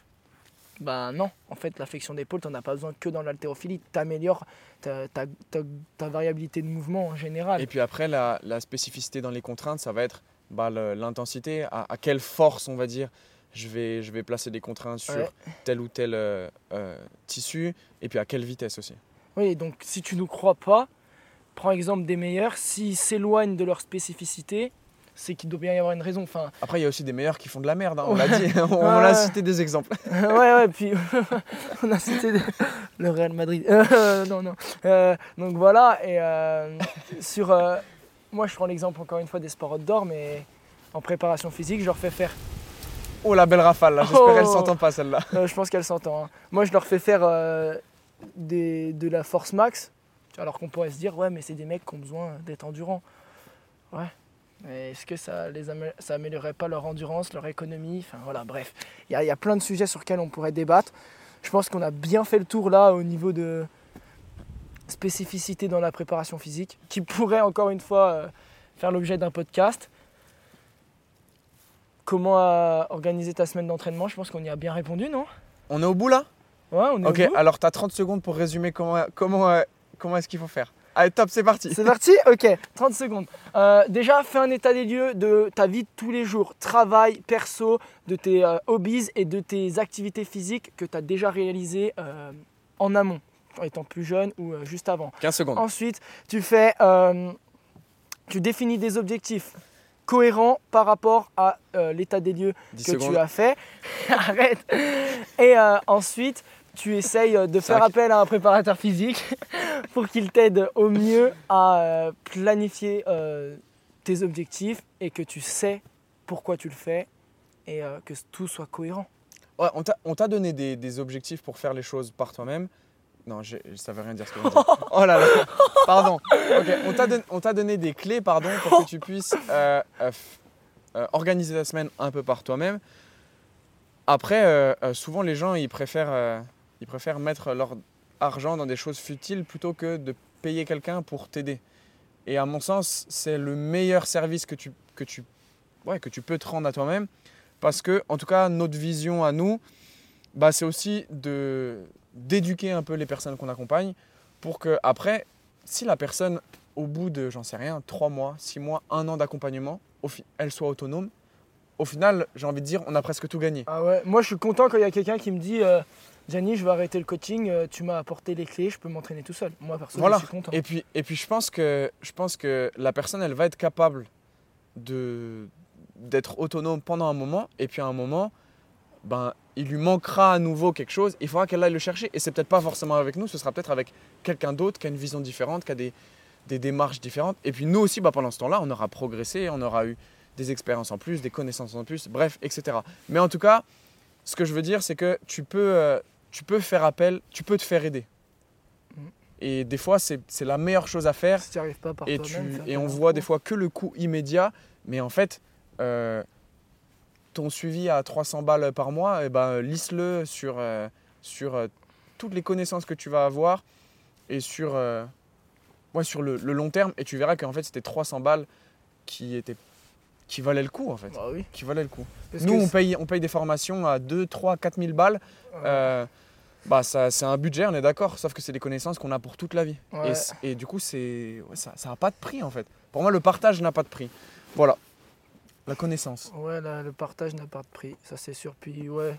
Ben non, en fait la flexion d'épaule, tu n'en as pas besoin que dans l'haltérophilie, tu améliores ta, ta- ta- ta variabilité de mouvement en général. Et puis après, la, la spécificité dans les contraintes, ça va être bah, le- l'intensité, à, à quelle force, on va dire, je vais, je vais placer des contraintes sur Ouais. tel ou tel euh, euh, tissu, et puis à quelle vitesse aussi. Oui, donc si tu ne crois pas, prends exemple des meilleurs, s'ils s'éloignent de leur spécificité, c'est qu'il doit bien y avoir une raison. Enfin, Après, il y a aussi des meilleurs qui font de la merde, hein, on Ouais. l'a dit, on, on Ouais. a cité des exemples. ouais, ouais, puis on a cité le- le Real Madrid. Euh, non, non. Euh, donc voilà, et euh, sur. euh, moi, je prends l'exemple encore une fois des sports outdoor, mais en préparation physique, je leur fais faire. Oh, la belle rafale, là, j'espère Oh. qu'elle s'entend pas, celle-là. euh, je pense qu'elle s'entend. Hein. Moi, je leur fais faire euh, des, de la force max, alors qu'on pourrait se dire, ouais, mais c'est des mecs qui ont besoin d'être endurants. Ouais. Et est-ce que ça les amé- ça améliorerait pas leur endurance, leur économie? Enfin voilà, bref. Il y, a- il y a plein de sujets sur lesquels on pourrait débattre. Je pense qu'on a bien fait le tour là au niveau de spécificité dans la préparation physique, qui pourrait encore une fois euh, faire l'objet d'un podcast. Comment euh, organiser ta semaine d'entraînement? Je pense qu'on y a bien répondu, non? On est au bout là? Ouais, on est Ok, au bout. alors tu as trente secondes pour résumer comment, comment, euh, comment est-ce qu'il faut faire. Allez, top, c'est parti. C'est parti? Ok, trente secondes. Euh, déjà, fais un état des lieux de ta vie de tous les jours. Travail, perso, de tes euh, hobbies et de tes activités physiques que tu as déjà réalisées euh, en amont, en étant plus jeune ou euh, juste avant. quinze secondes. Ensuite, tu fais, euh, tu définis des objectifs cohérents par rapport à euh, l'état des lieux dix que secondes. tu as fait. Arrête. Et euh, ensuite, tu essayes de faire Cinq. appel à un préparateur physique pour qu'il t'aide au mieux à euh, planifier euh, tes objectifs et que tu sais pourquoi tu le fais et euh, que tout soit cohérent. Ouais, on t'a on t'a donné des, des objectifs pour faire les choses par toi-même. Non, j'ai- ça veut rien dire ce que je viens de dire. Oh là là, pardon. Ok, on t'a don- on t'a donné des clés, pardon, pour que tu puisses euh, euh, f- euh, organiser ta semaine un peu par toi-même. Après, euh, euh, souvent les gens, ils préfèrent, euh, ils préfèrent mettre leur argent dans des choses futiles plutôt que de payer quelqu'un pour t'aider. Et à mon sens, c'est le meilleur service que tu, que tu, ouais, que tu peux te rendre à toi-même. Parce que, en tout cas, notre vision à nous, bah, c'est aussi de, d'éduquer un peu les personnes qu'on accompagne pour que après, si la personne, au bout de, j'en sais rien, trois mois, six mois, un an d'accompagnement, au fi- elle soit autonome, au final, j'ai envie de dire, on a presque tout gagné. Ah ouais, moi je suis content quand il y a quelqu'un qui me dit euh, Gianni, je vais arrêter le coaching, euh, tu m'as apporté les clés, je peux m'entraîner tout seul. Moi perso, Voilà. je suis content. Et puis, et puis je, pense que, je pense que la personne, elle va être capable de, d'être autonome pendant un moment. Et puis à un moment, ben, il lui manquera à nouveau quelque chose. Il faudra qu'elle aille le chercher. Et c'est peut-être pas forcément avec nous, ce sera peut-être avec quelqu'un d'autre qui a une vision différente, qui a des, des démarches différentes. Et puis nous aussi, bah, pendant ce temps-là, on aura progressé, on aura eu des expériences en plus, des connaissances en plus, bref, et cetera. Mais en tout cas, ce que je veux dire, c'est que tu peux, euh, tu peux faire appel, tu peux te faire aider. Mm. Et des fois, c'est, c'est la meilleure chose à faire. Si tu n'y arrives pas par Et, toi-même, tu, fais et appel à on un voit pro. des fois que le coût immédiat, mais en fait, euh, ton suivi à trois cents balles par mois, eh ben, lisse-le sur, euh, sur euh, toutes les connaissances que tu vas avoir et sur, euh, ouais, sur le, le long terme. Et tu verras qu'en fait, c'était trois cents balles qui, étaient, qui valaient le coup, en fait. Bah oui. Qui valaient le coup. Parce Nous, que on c'est- paye, on paye des formations à deux, trois, quatre mille balles. Ouais. Euh, bah, ça, c'est un budget, on est d'accord, sauf que c'est des connaissances qu'on a pour toute la vie. Ouais. Et, c- et du coup, c'est, ouais, ça n'a pas de prix, en fait. Pour moi, le partage n'a pas de prix. Voilà, la connaissance. Ouais, là, le partage n'a pas de prix, ça c'est sûr. Puis ouais.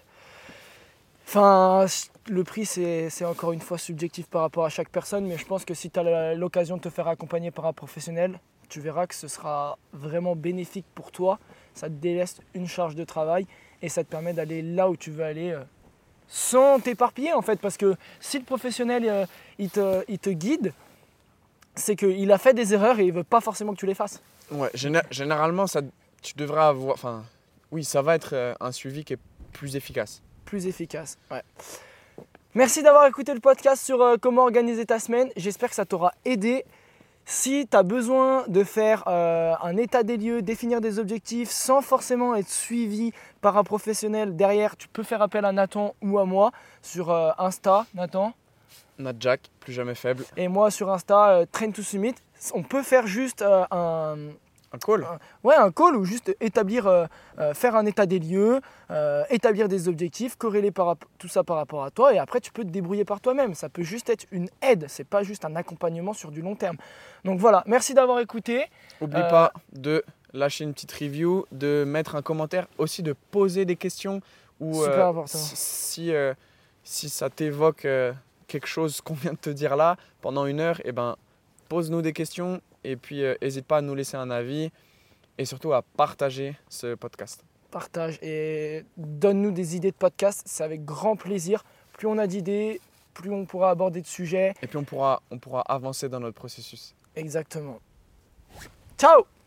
Enfin, le prix c'est c'est encore une fois subjectif par rapport à chaque personne, mais je pense que si tu as l'occasion de te faire accompagner par un professionnel, tu verras que ce sera vraiment bénéfique pour toi. Ça te délaisse une charge de travail et ça te permet d'aller là où tu veux aller euh, sans t'éparpiller en fait. Parce que si le professionnel euh, il, te, il te guide, c'est qu'il a fait des erreurs et il ne veut pas forcément que tu les fasses. Ouais, géné- généralement, ça, tu devrais avoir. Enfin, oui, ça va être euh, un suivi qui est plus efficace. Plus efficace. Ouais. Merci d'avoir écouté le podcast sur euh, comment organiser ta semaine. J'espère que ça t'aura aidé. Si tu as besoin de faire euh, un état des lieux, définir des objectifs sans forcément être suivi par un professionnel derrière, tu peux faire appel à Nathan ou à moi sur euh, Insta, Nathan. Nat Jack, plus jamais faible. Et moi sur Insta, euh, Train to Summit. On peut faire juste euh, un, Un call. Ouais, un call ou juste établir, euh, euh, faire un état des lieux, euh, établir des objectifs, corréler par, rapp- tout ça par rapport à toi et après tu peux te débrouiller par toi-même. Ça peut juste être une aide, c'est pas juste un accompagnement sur du long terme. Donc voilà, merci d'avoir écouté. N'oublie Euh, pas de lâcher une petite review, de mettre un commentaire, aussi de poser des questions. Ou, Super important. Si, si, euh, si ça t'évoque euh, quelque chose qu'on vient de te dire là, pendant une heure, eh ben, pose-nous des questions et puis n'hésite pas à nous laisser un avis et surtout à partager ce podcast. Partage et donne-nous des idées de podcast, c'est avec grand plaisir. Plus on a d'idées, plus on pourra aborder de sujets. Et puis on pourra, on pourra avancer dans notre processus. Exactement. Ciao!